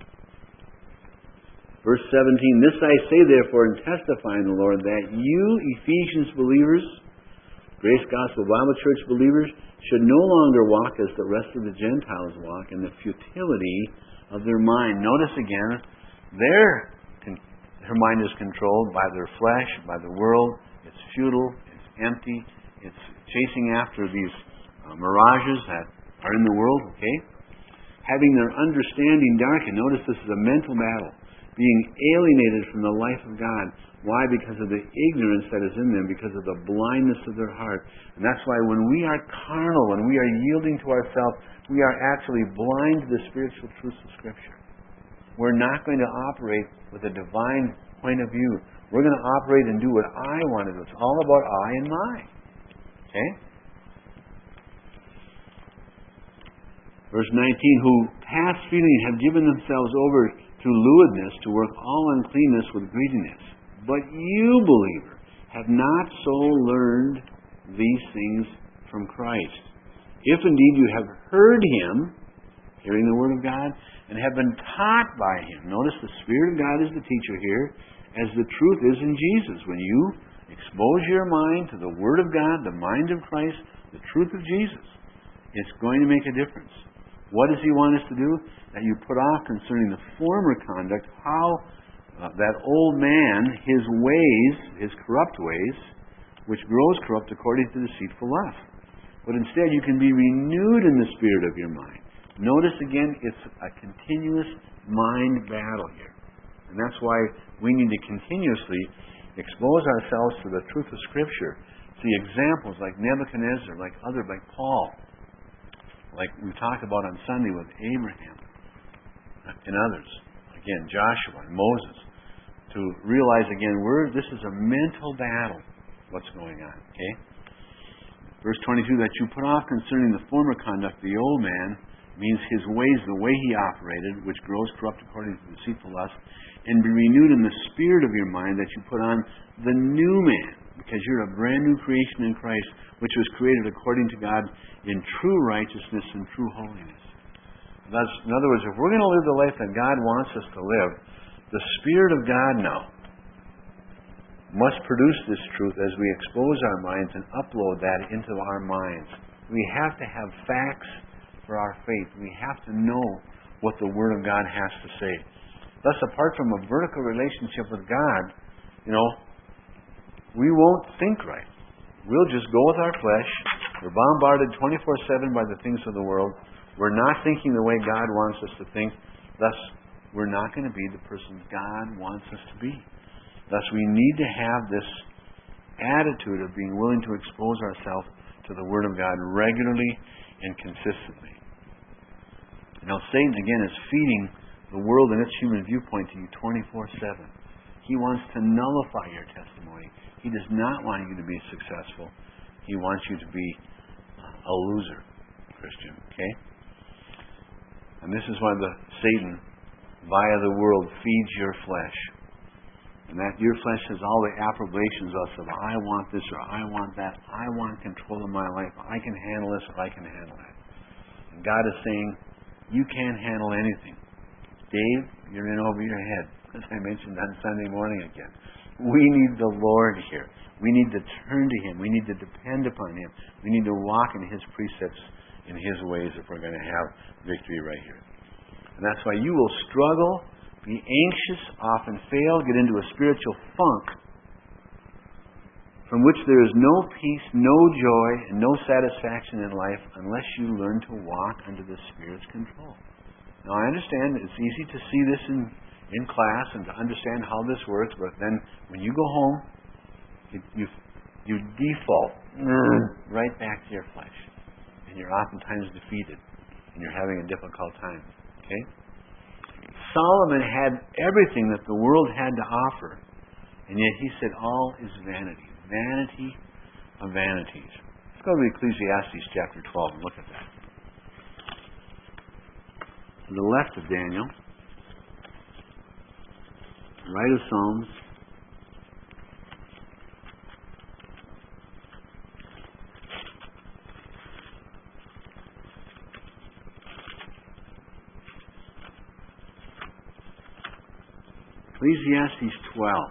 verse seventeen, this I say therefore and testify in the Lord, that you, Ephesians believers, Grace Gospel Bible Church believers, should no longer walk as the rest of the Gentiles walk in the futility of their mind. Notice again, their, their mind is controlled by their flesh, by the world. It's futile, it's empty, it's chasing after these uh, mirages that are in the world, okay? Having their understanding darkened. Notice this is a mental battle. Being alienated from the life of God. Why? Because of the ignorance that is in them, because of the blindness of their heart. And that's why when we are carnal, when we are yielding to ourselves, we are actually blind to the spiritual truths of Scripture. We're not going to operate with a divine point of view. We're going to operate and do what I want to do. It's all about I and my. Okay? Verse nineteen, who past feeling have given themselves over to lewdness, to work all uncleanness with greediness. But you, believer, have not so learned these things from Christ. If indeed you have heard Him, hearing the Word of God, and have been taught by Him. Notice the Spirit of God is the teacher here, as the truth is in Jesus. When you expose your mind to the Word of God, the mind of Christ, the truth of Jesus, it's going to make a difference. What does He want us to do? That you put off concerning the former conduct, how uh, that old man, his ways, his corrupt ways, which grows corrupt according to deceitful lust. But instead you can be renewed in the spirit of your mind. Notice again, it's a continuous mind battle here. And that's why we need to continuously expose ourselves to the truth of Scripture. See examples like Nebuchadnezzar, like other, like Paul, like we talked about on Sunday with Abraham and others. Again, Joshua and Moses. To realize again, we're, this is a mental battle, what's going on. Okay? Verse twenty-two, that you put off concerning the former conduct, the old man, means his ways, the way he operated, which grows corrupt according to deceitful lust, and be renewed in the spirit of your mind, that you put on the new man, because you're a brand new creation in Christ, which was created according to God in true righteousness and true holiness. That's, in other words, if we're going to live the life that God wants us to live, the Spirit of God now must produce this truth as we expose our minds and upload that into our minds. We have to have facts for our faith. We have to know what the Word of God has to say. Thus, apart from a vertical relationship with God, you know, we won't think right. We'll just go with our flesh. We're bombarded twenty-four seven by the things of the world. We're not thinking the way God wants us to think. Thus, we're not going to be the person God wants us to be. Thus, we need to have this attitude of being willing to expose ourselves to the Word of God regularly and consistently. Now, Satan, again, is feeding the world and its human viewpoint to you twenty-four seven. He wants to nullify your testimony. He does not want you to be successful. He wants you to be a loser, Christian. Okay? And this is why the Satan, via the world, feeds your flesh. And that your flesh has all the approbations of, I want this or I want that. I want control of my life. I can handle this or I can handle that. And God is saying, you can't handle anything. Dave, you're in over your head. As I mentioned on Sunday morning again. We need the Lord here. We need to turn to Him. We need to depend upon Him. We need to walk in His precepts, in His ways, if we're going to have victory right here. And that's why you will struggle, be anxious, often fail, get into a spiritual funk from which there is no peace, no joy, and no satisfaction in life unless you learn to walk under the Spirit's control. Now, I understand it's easy to see this in in class and to understand how this works, but then when you go home, you you, you default right back to your flesh. And you're oftentimes defeated. And you're having a difficult time. Okay? Solomon had everything that the world had to offer. And yet he said, all is vanity. Vanity of vanities. Let's go to Ecclesiastes chapter twelve and look at that. To the left of Daniel, right of Psalms, Ecclesiastes twelve.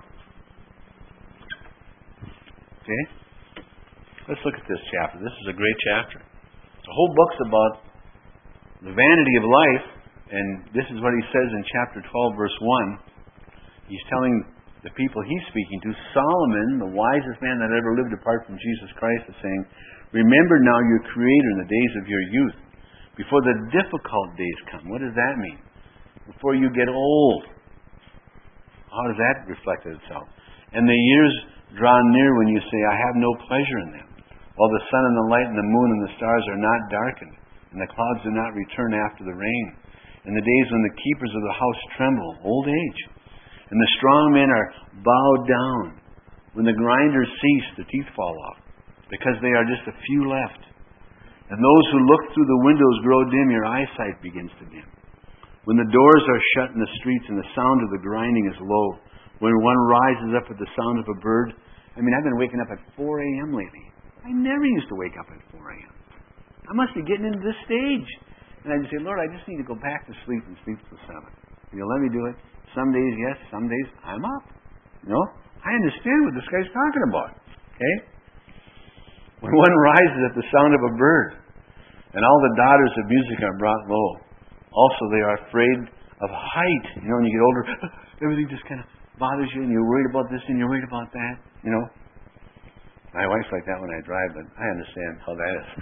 Okay? Let's look at this chapter. This is a great chapter. The whole book's about the vanity of life, and this is what he says in chapter twelve, verse one. He's telling the people he's speaking to, Solomon, the wisest man that ever lived apart from Jesus Christ, is saying, remember now your Creator in the days of your youth, before the difficult days come. What does that mean? Before you get old. How does that reflect itself? And the years draw near when you say, I have no pleasure in them. While the sun and the light and the moon and the stars are not darkened, and the clouds do not return after the rain. In the days when the keepers of the house tremble, old age, and the strong men are bowed down. When the grinders cease, the teeth fall off, because they are just a few left. And those who look through the windows grow dim, your eyesight begins to dim. When the doors are shut in the streets and the sound of the grinding is low, when one rises up at the sound of a bird. I mean, I've been waking up at four a.m. lately. I never used to wake up at four a.m. I must be getting into this stage. And I'd say, Lord, I just need to go back to sleep and sleep till seven. You'll let me do it. Some days, yes. Some days, I'm up. You know? I understand what this guy's talking about. Okay? When one rises at the sound of a bird, and all the daughters of music are brought low. Also, they are afraid of height. You know, when you get older, everything just kind of bothers you, and you're worried about this, and you're worried about that. You know? My wife's like that when I drive, but I understand how that is.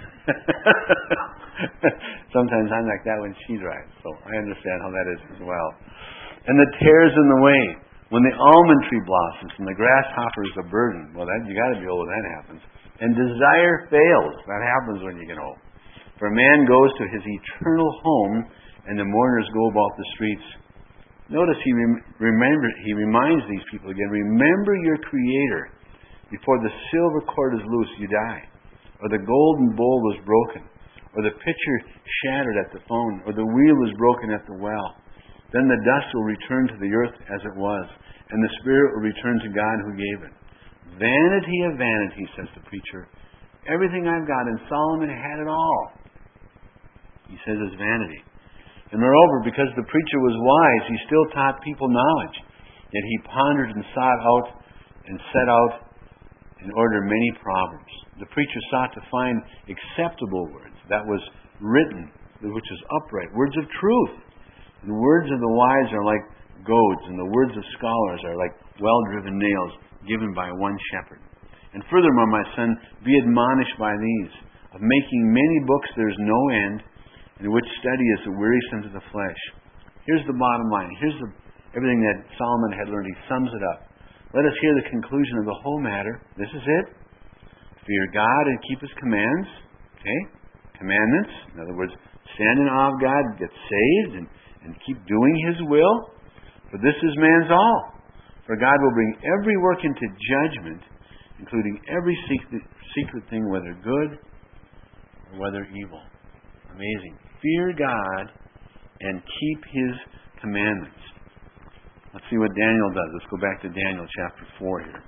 Sometimes I'm like that when she drives, so I understand how that is as well. And the tares in the way, when the almond tree blossoms and the grasshopper is a burden. Well, that you got to be old when that happens. And desire fails. That happens when you get old. For a man goes to his eternal home, and the mourners go about the streets. Notice he rem- remember he reminds these people again. Remember your Creator. Before the silver cord is loose, you die. Or the golden bowl was broken. Or the pitcher shattered at the phone. Or the wheel is broken at the well. Then the dust will return to the earth as it was. And the spirit will return to God who gave it. Vanity of vanity, says the preacher. Everything I've got, and Solomon had it all. He says it's vanity. And moreover, because the preacher was wise, he still taught people knowledge. Yet he pondered and sought out and set out in order many proverbs. The preacher sought to find acceptable words, that was written, which is upright, words of truth. The words of the wise are like goads, and the words of scholars are like well-driven nails given by one shepherd. And furthermore, my son, be admonished by these. Of making many books there is no end, in which study is wearisome to the flesh. Here's the bottom line. Here's the, everything that Solomon had learned. He sums it up. Let us hear the conclusion of the whole matter. This is it. Fear God and keep His commands. Okay? Commandments. In other words, stand in awe of God, get saved, and, and keep doing His will. For this is man's all. For God will bring every work into judgment, including every secret, secret thing, whether good or whether evil. Amazing. Fear God and keep His commandments. Let's see what Daniel does. Let's go back to Daniel chapter four here.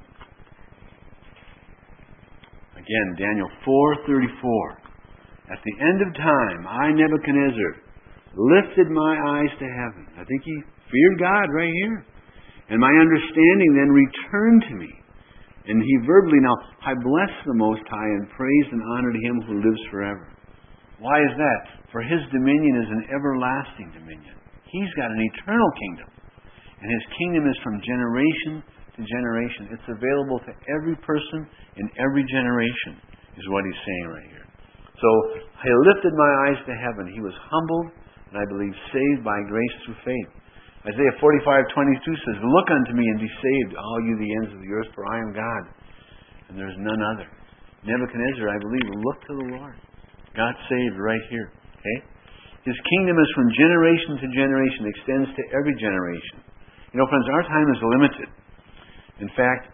Again, Daniel four thirty-four. At the end of time, I, Nebuchadnezzar, lifted my eyes to heaven. I think he feared God right here. And my understanding then returned to me. And he verbally now, I bless the Most High and praise and honor to Him who lives forever. Why is that? For His dominion is an everlasting dominion. He's got an eternal kingdom. And His kingdom is from generation to generation. It's available to every person in every generation, is what he's saying right here. So, I lifted my eyes to heaven. He was humbled, and I believe saved by grace through faith. Isaiah forty-five twenty-two says, Look unto me and be saved, all you the ends of the earth, for I am God, and there is none other. Nebuchadnezzar, I believe, looked to the Lord. God saved right here. Okay? His kingdom is from generation to generation, extends to every generation. You know, friends, our time is limited. In fact,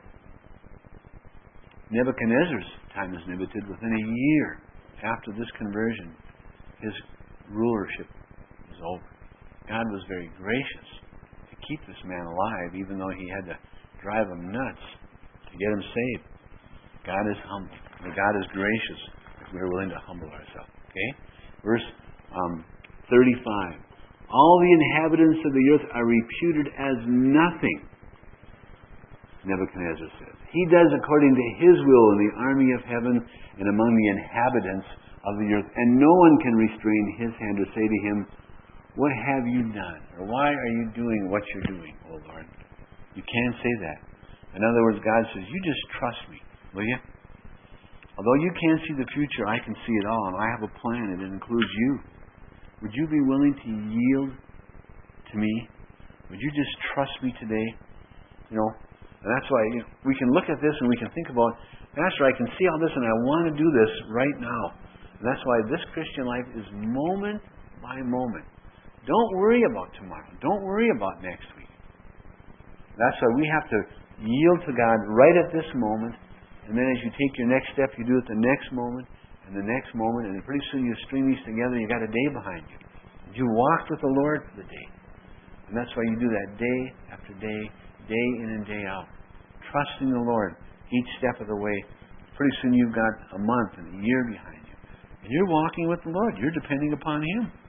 Nebuchadnezzar's time is limited. Within a year after this conversion, his rulership is over. God was very gracious to keep this man alive, even though He had to drive him nuts to get him saved. God is humble. And God is gracious if we're willing to humble ourselves. Okay? Verse um, thirty-five. All the inhabitants of the earth are reputed as nothing, Nebuchadnezzar says. He does according to His will in the army of heaven and among the inhabitants of the earth. And no one can restrain His hand or say to Him, What have you done? Or why are you doing what you're doing, O Lord? You can't say that. In other words, God says, you just trust me, will you? Although you can't see the future, I can see it all, and I have a plan, and it includes you. Would you be willing to yield to me? Would you just trust me today? You know, and that's why you know, we can look at this and we can think about, Pastor, I can see all this and I want to do this right now. And that's why this Christian life is moment by moment. Don't worry about tomorrow. Don't worry about next week. That's why we have to yield to God right at this moment. And then as you take your next step, you do it the next moment. And the next moment, and pretty soon you string these together, you got a day behind you. You walked with the Lord for the day. And that's why you do that day after day, day in and day out. Trusting the Lord each step of the way. Pretty soon you've got a month and a year behind you. And you're walking with the Lord. You're depending upon Him.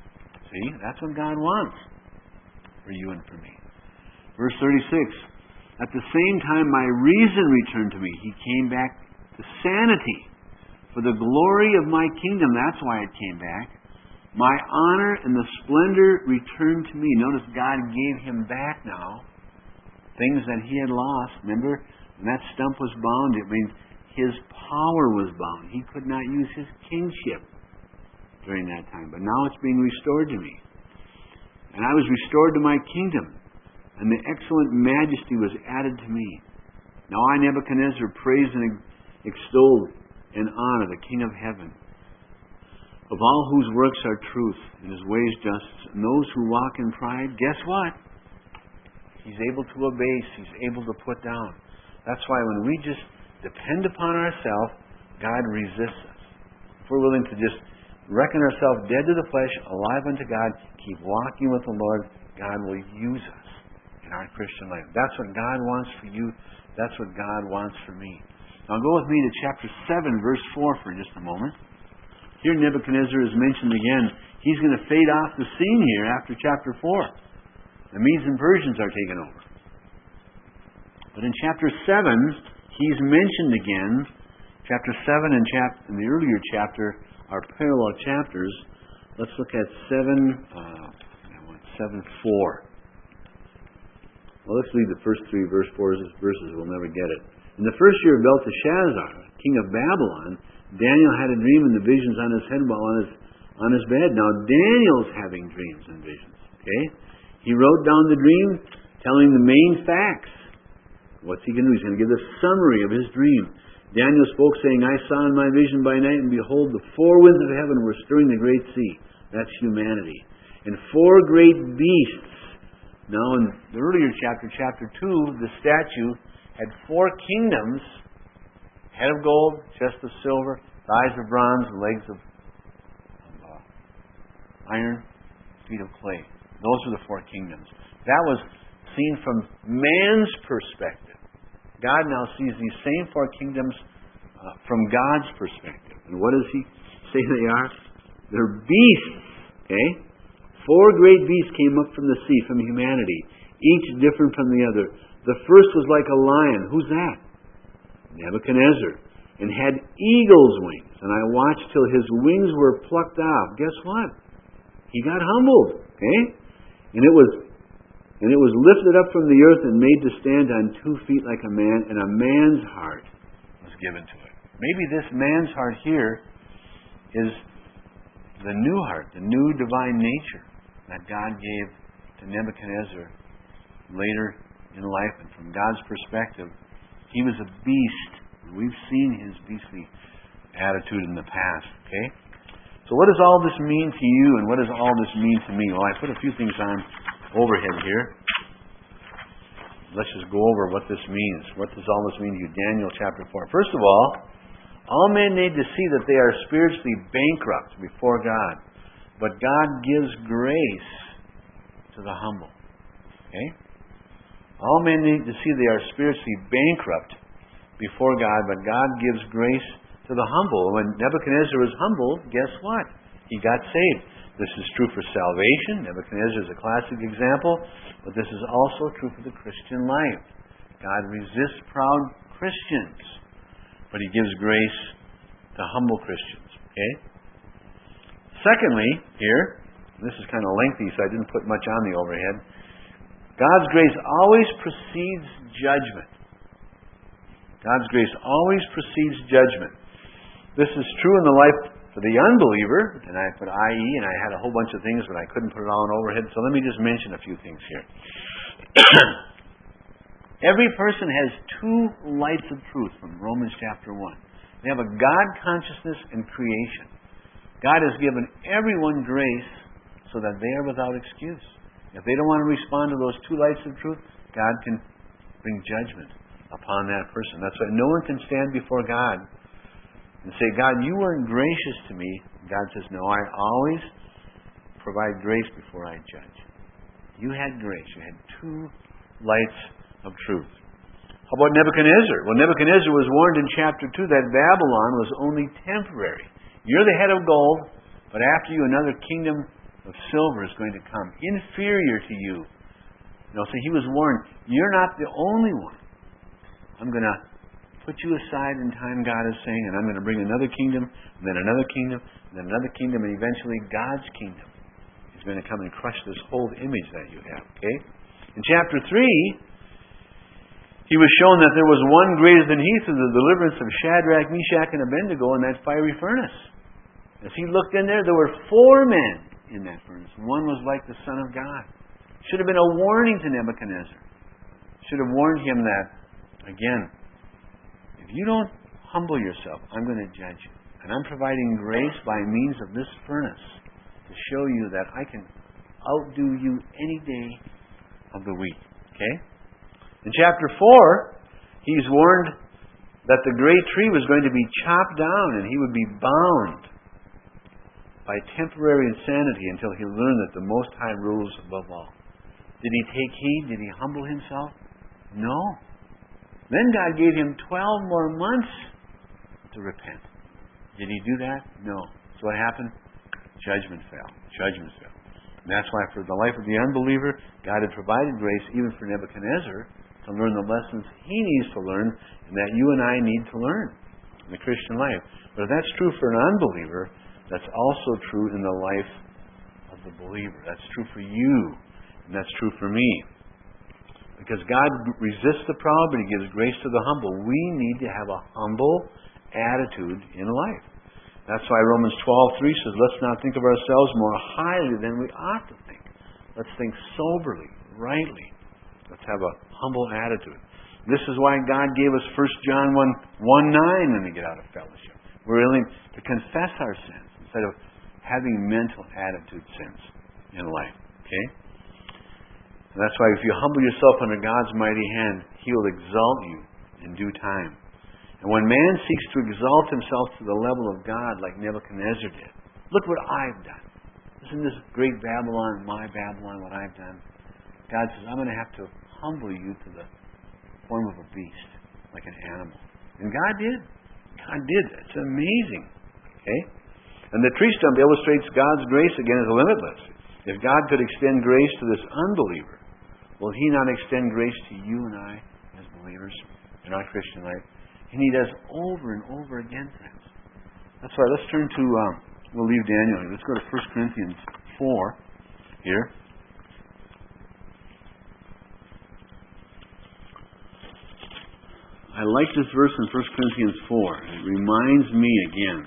See? That's what God wants for you and for me. Verse thirty-six. At the same time my reason returned to me. He came back to sanity. For the glory of my kingdom, that's why it came back. My honor and the splendor returned to me. Notice God gave him back now things that he had lost. Remember, when that stump was bound, it means his power was bound. He could not use his kingship during that time. But now it's being restored to me. And I was restored to my kingdom, and the excellent majesty was added to me. Now I, Nebuchadnezzar, praise and extol and honor the King of heaven, of all whose works are truth and his ways justice. And those who walk in pride, guess what? He's able to abase. He's able to put down. That's why when we just depend upon ourselves, God resists us. If we're willing to just reckon ourselves dead to the flesh, alive unto God, keep walking with the Lord, God will use us in our Christian life. That's what God wants for you. That's what God wants for me. Now go with me to chapter seven, verse four for just a moment. Here Nebuchadnezzar is mentioned again. He's going to fade off the scene here after chapter four. The Medes and Persians are taken over. But in chapter seven, he's mentioned again. Chapter seven and, chap- and the earlier chapter are parallel chapters. Let's look at seven, uh, seven four. Well, let's read the first three verse four verses. We'll never get it. In the first year of Belteshazzar, king of Babylon, Daniel had a dream and the visions on his head while on his on his bed. Now Daniel's having dreams and visions. Okay, he wrote down the dream, telling the main facts. What's he going to do? He's going to give the summary of his dream. Daniel spoke, saying, I saw in my vision by night, and behold, the four winds of heaven were stirring the great sea. That's humanity. And four great beasts. Now, in the earlier chapter, chapter two, the statue had four kingdoms: head of gold, chest of silver, thighs of bronze, and legs of, of uh, iron, feet of clay. Those were the four kingdoms. That was seen from man's perspective. God now sees these same four kingdoms uh, from God's perspective. And what does he say they are? They're beasts. Okay? Four great beasts came up from the sea, from humanity, each different from the other. The first was like a lion. Who's that? Nebuchadnezzar. And had eagle's wings. And I watched till his wings were plucked off. Guess what? He got humbled. Okay? And it was And it was lifted up from the earth and made to stand on two feet like a man, and a man's heart was given to it. Maybe this man's heart here is the new heart, the new divine nature that God gave to Nebuchadnezzar later in life. And from God's perspective, he was a beast. We've seen his beastly attitude in the past. Okay? So what does all this mean to you, and what does all this mean to me? Well, I put a few things on overhead here. Let's just go over what this means. What does all this mean to you? Daniel chapter four. First of all, all men need to see that they are spiritually bankrupt before God. But God gives grace to the humble. Okay? All men need to see they are spiritually bankrupt before God, but God gives grace to the humble. When Nebuchadnezzar was humble, guess what? He got saved. This is true for salvation. Nebuchadnezzar is a classic example, but this is also true for the Christian life. God resists proud Christians, but He gives grace to humble Christians. Okay? Secondly, here, this is kind of lengthy, so I didn't put much on the overhead. God's grace always precedes judgment. God's grace always precedes judgment. This is true in the life for the unbeliever, and I put that is, and I had a whole bunch of things, but I couldn't put it all in overhead, so let me just mention a few things here. Every person has two lights of truth from Romans chapter one. They have a God consciousness and creation. God has given everyone grace so that they are without excuse. If they don't want to respond to those two lights of truth, God can bring judgment upon that person. That's why no one can stand before God and say, God, you weren't gracious to me. God says, no, I always provide grace before I judge. You had grace. You had two lights of truth. How about Nebuchadnezzar? Well, Nebuchadnezzar was warned in chapter two that Babylon was only temporary. You're the head of gold, but after you another kingdom of silver is going to come, inferior to you. You know, so he was warned, you're not the only one. I'm going to put you aside in time, God is saying, and I'm going to bring another kingdom, and then another kingdom, and then another kingdom, and eventually God's kingdom is going to come and crush this whole image that you have. Okay? In chapter three, he was shown that there was one greater than he through the deliverance of Shadrach, Meshach, and Abednego in that fiery furnace. As he looked in there, there were four men in that furnace. One was like the Son of God. Should have been a warning to Nebuchadnezzar. Should have warned him that, again, if you don't humble yourself, I'm going to judge you. And I'm providing grace by means of this furnace to show you that I can outdo you any day of the week. Okay? In chapter four, he's warned that the great tree was going to be chopped down and he would be bound by temporary insanity until he learned that the Most High rules above all. Did he take heed? Did he humble himself? No. Then God gave him twelve more months to repent. Did he do that? No. So what happened? Judgment fell. Judgment fell. And that's why for the life of the unbeliever, God had provided grace even for Nebuchadnezzar to learn the lessons he needs to learn and that you and I need to learn in the Christian life. But if that's true for an unbeliever, that's also true in the life of the believer. That's true for you. And that's true for me. Because God resists the proud, but He gives grace to the humble. We need to have a humble attitude in life. That's why Romans twelve three says, let's not think of ourselves more highly than we ought to think. Let's think soberly, rightly. Let's have a humble attitude. This is why God gave us First John one, one nine when we get out of fellowship. We're willing to confess our sins instead of having mental attitude sins in life. Okay? And that's why if you humble yourself under God's mighty hand, He will exalt you in due time. And when man seeks to exalt himself to the level of God like Nebuchadnezzar did, look what I've done. Isn't this great Babylon, my Babylon, what I've done? God says, I'm going to have to humble you to the form of a beast, like an animal. And God did. God did. It's amazing. Okay? And the tree stump illustrates God's grace again as limitless. If God could extend grace to this unbeliever, will He not extend grace to you and I as believers in our Christian life? And He does over and over again, friends. That's why let's turn to, um, we'll leave Daniel here. Let's go to First Corinthians four here. I like this verse in First Corinthians four. It reminds me again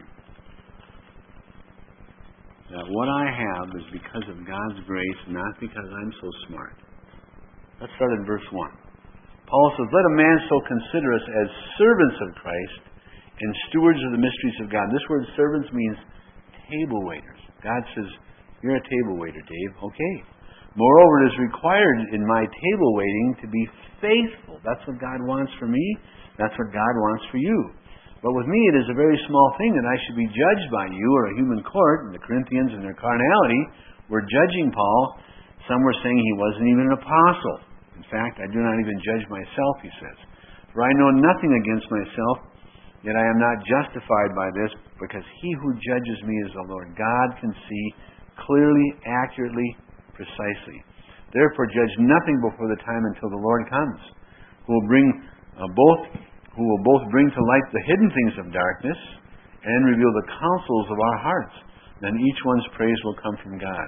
that what I have is because of God's grace, not because I'm so smart. Let's start in verse one. Paul says, let a man so consider us as servants of Christ and stewards of the mysteries of God. This word servants means table waiters. God says, you're a table waiter, Dave. Okay. Moreover, it is required in my table waiting to be faithful. That's what God wants for me. That's what God wants for you. But with me, it is a very small thing that I should be judged by you or a human court. And the Corinthians in their carnality were judging Paul. Some were saying he wasn't even an apostle. In fact, I do not even judge myself, he says. For I know nothing against myself, yet I am not justified by this, because he who judges me is the Lord. God can see clearly, accurately, precisely. Therefore, judge nothing before the time until the Lord comes, who will bring uh, both, who will both bring to light the hidden things of darkness and reveal the counsels of our hearts. Then each one's praise will come from God.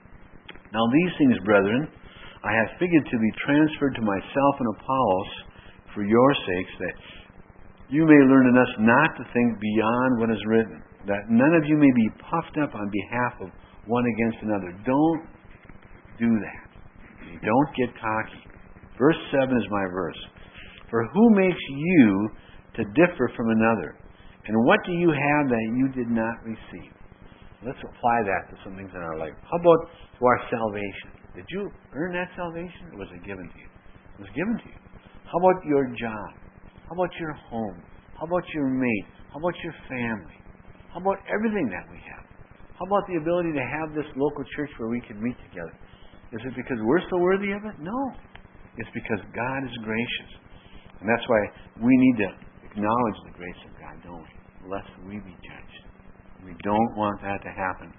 Now these things, brethren, I have figured to be transferred to myself and Apollos for your sakes, that you may learn in us not to think beyond what is written, that none of you may be puffed up on behalf of one against another. Don't do that. Don't get cocky. Verse seven is my verse. For who makes you to differ from another? And what do you have that you did not receive? Let's apply that to some things in our life. How about to our salvation? Did you earn that salvation, or was it given to you? It was given to you. How about your job? How about your home? How about your mate? How about your family? How about everything that we have? How about the ability to have this local church where we can meet together? Is it because we're so worthy of it? No. It's because God is gracious. And that's why we need to acknowledge the grace of God, don't we? Lest we be judged. We don't want that to happen to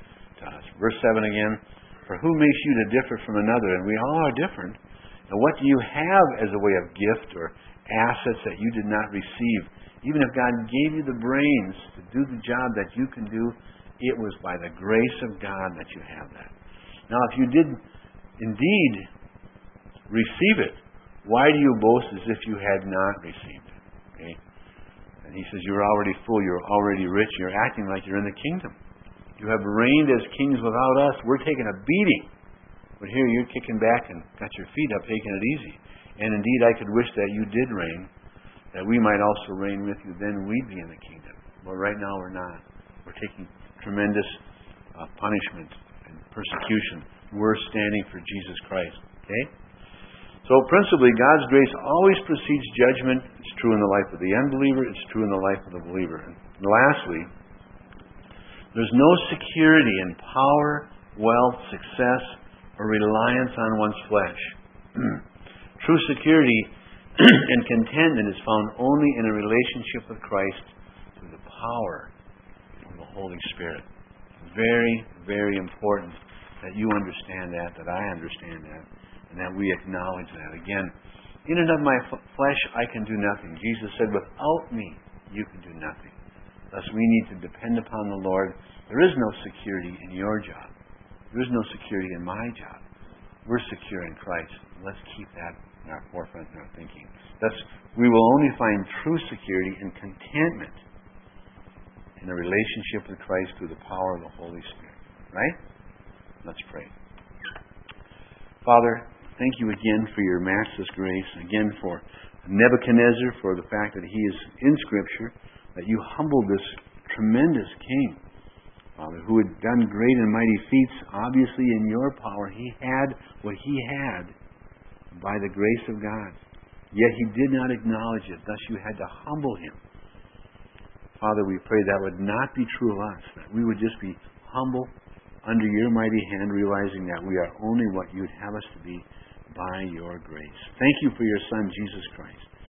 to us. Verse seven again, for who makes you to differ from another? And we all are different. And what do you have as a way of gift or assets that you did not receive? Even if God gave you the brains to do the job that you can do, it was by the grace of God that you have that. Now, if you did indeed receive it, why do you boast as if you had not received it? Okay? And he says, you're already full, you're already rich, you're acting like you're in the kingdom. You have reigned as kings without us. We're taking a beating. But here you're kicking back and got your feet up, taking it easy. And indeed, I could wish that you did reign, that we might also reign with you. Then we'd be in the kingdom. But right now we're not. We're taking tremendous uh, punishment and persecution. We're standing for Jesus Christ. Okay? So principally, God's grace always precedes judgment. It's true in the life of the unbeliever. It's true in the life of the believer. And lastly, there's no security in power, wealth, success, or reliance on one's flesh. True security and contentment is found only in a relationship with Christ through the power of the Holy Spirit. Very, very important that you understand that, that I understand that, and that we acknowledge that. Again, in and of my f- flesh I can do nothing. Jesus said, without me you can do nothing. Thus we need to depend upon the Lord. There is no security in your job. There is no security in my job. We're secure in Christ. Let's keep that in our forefront in our thinking. Thus, we will only find true security and contentment in a relationship with Christ through the power of the Holy Spirit. Right? Let's pray. Father, thank you again for your matchless grace. Again for Nebuchadnezzar, for the fact that he is in Scripture, that you humbled this tremendous king, Father, who had done great and mighty feats. Obviously, in your power, he had what he had by the grace of God. Yet he did not acknowledge it. Thus, you had to humble him. Father, we pray that would not be true of us, that we would just be humble under your mighty hand, realizing that we are only what you'd have us to be by your grace. Thank you for your Son, Jesus Christ.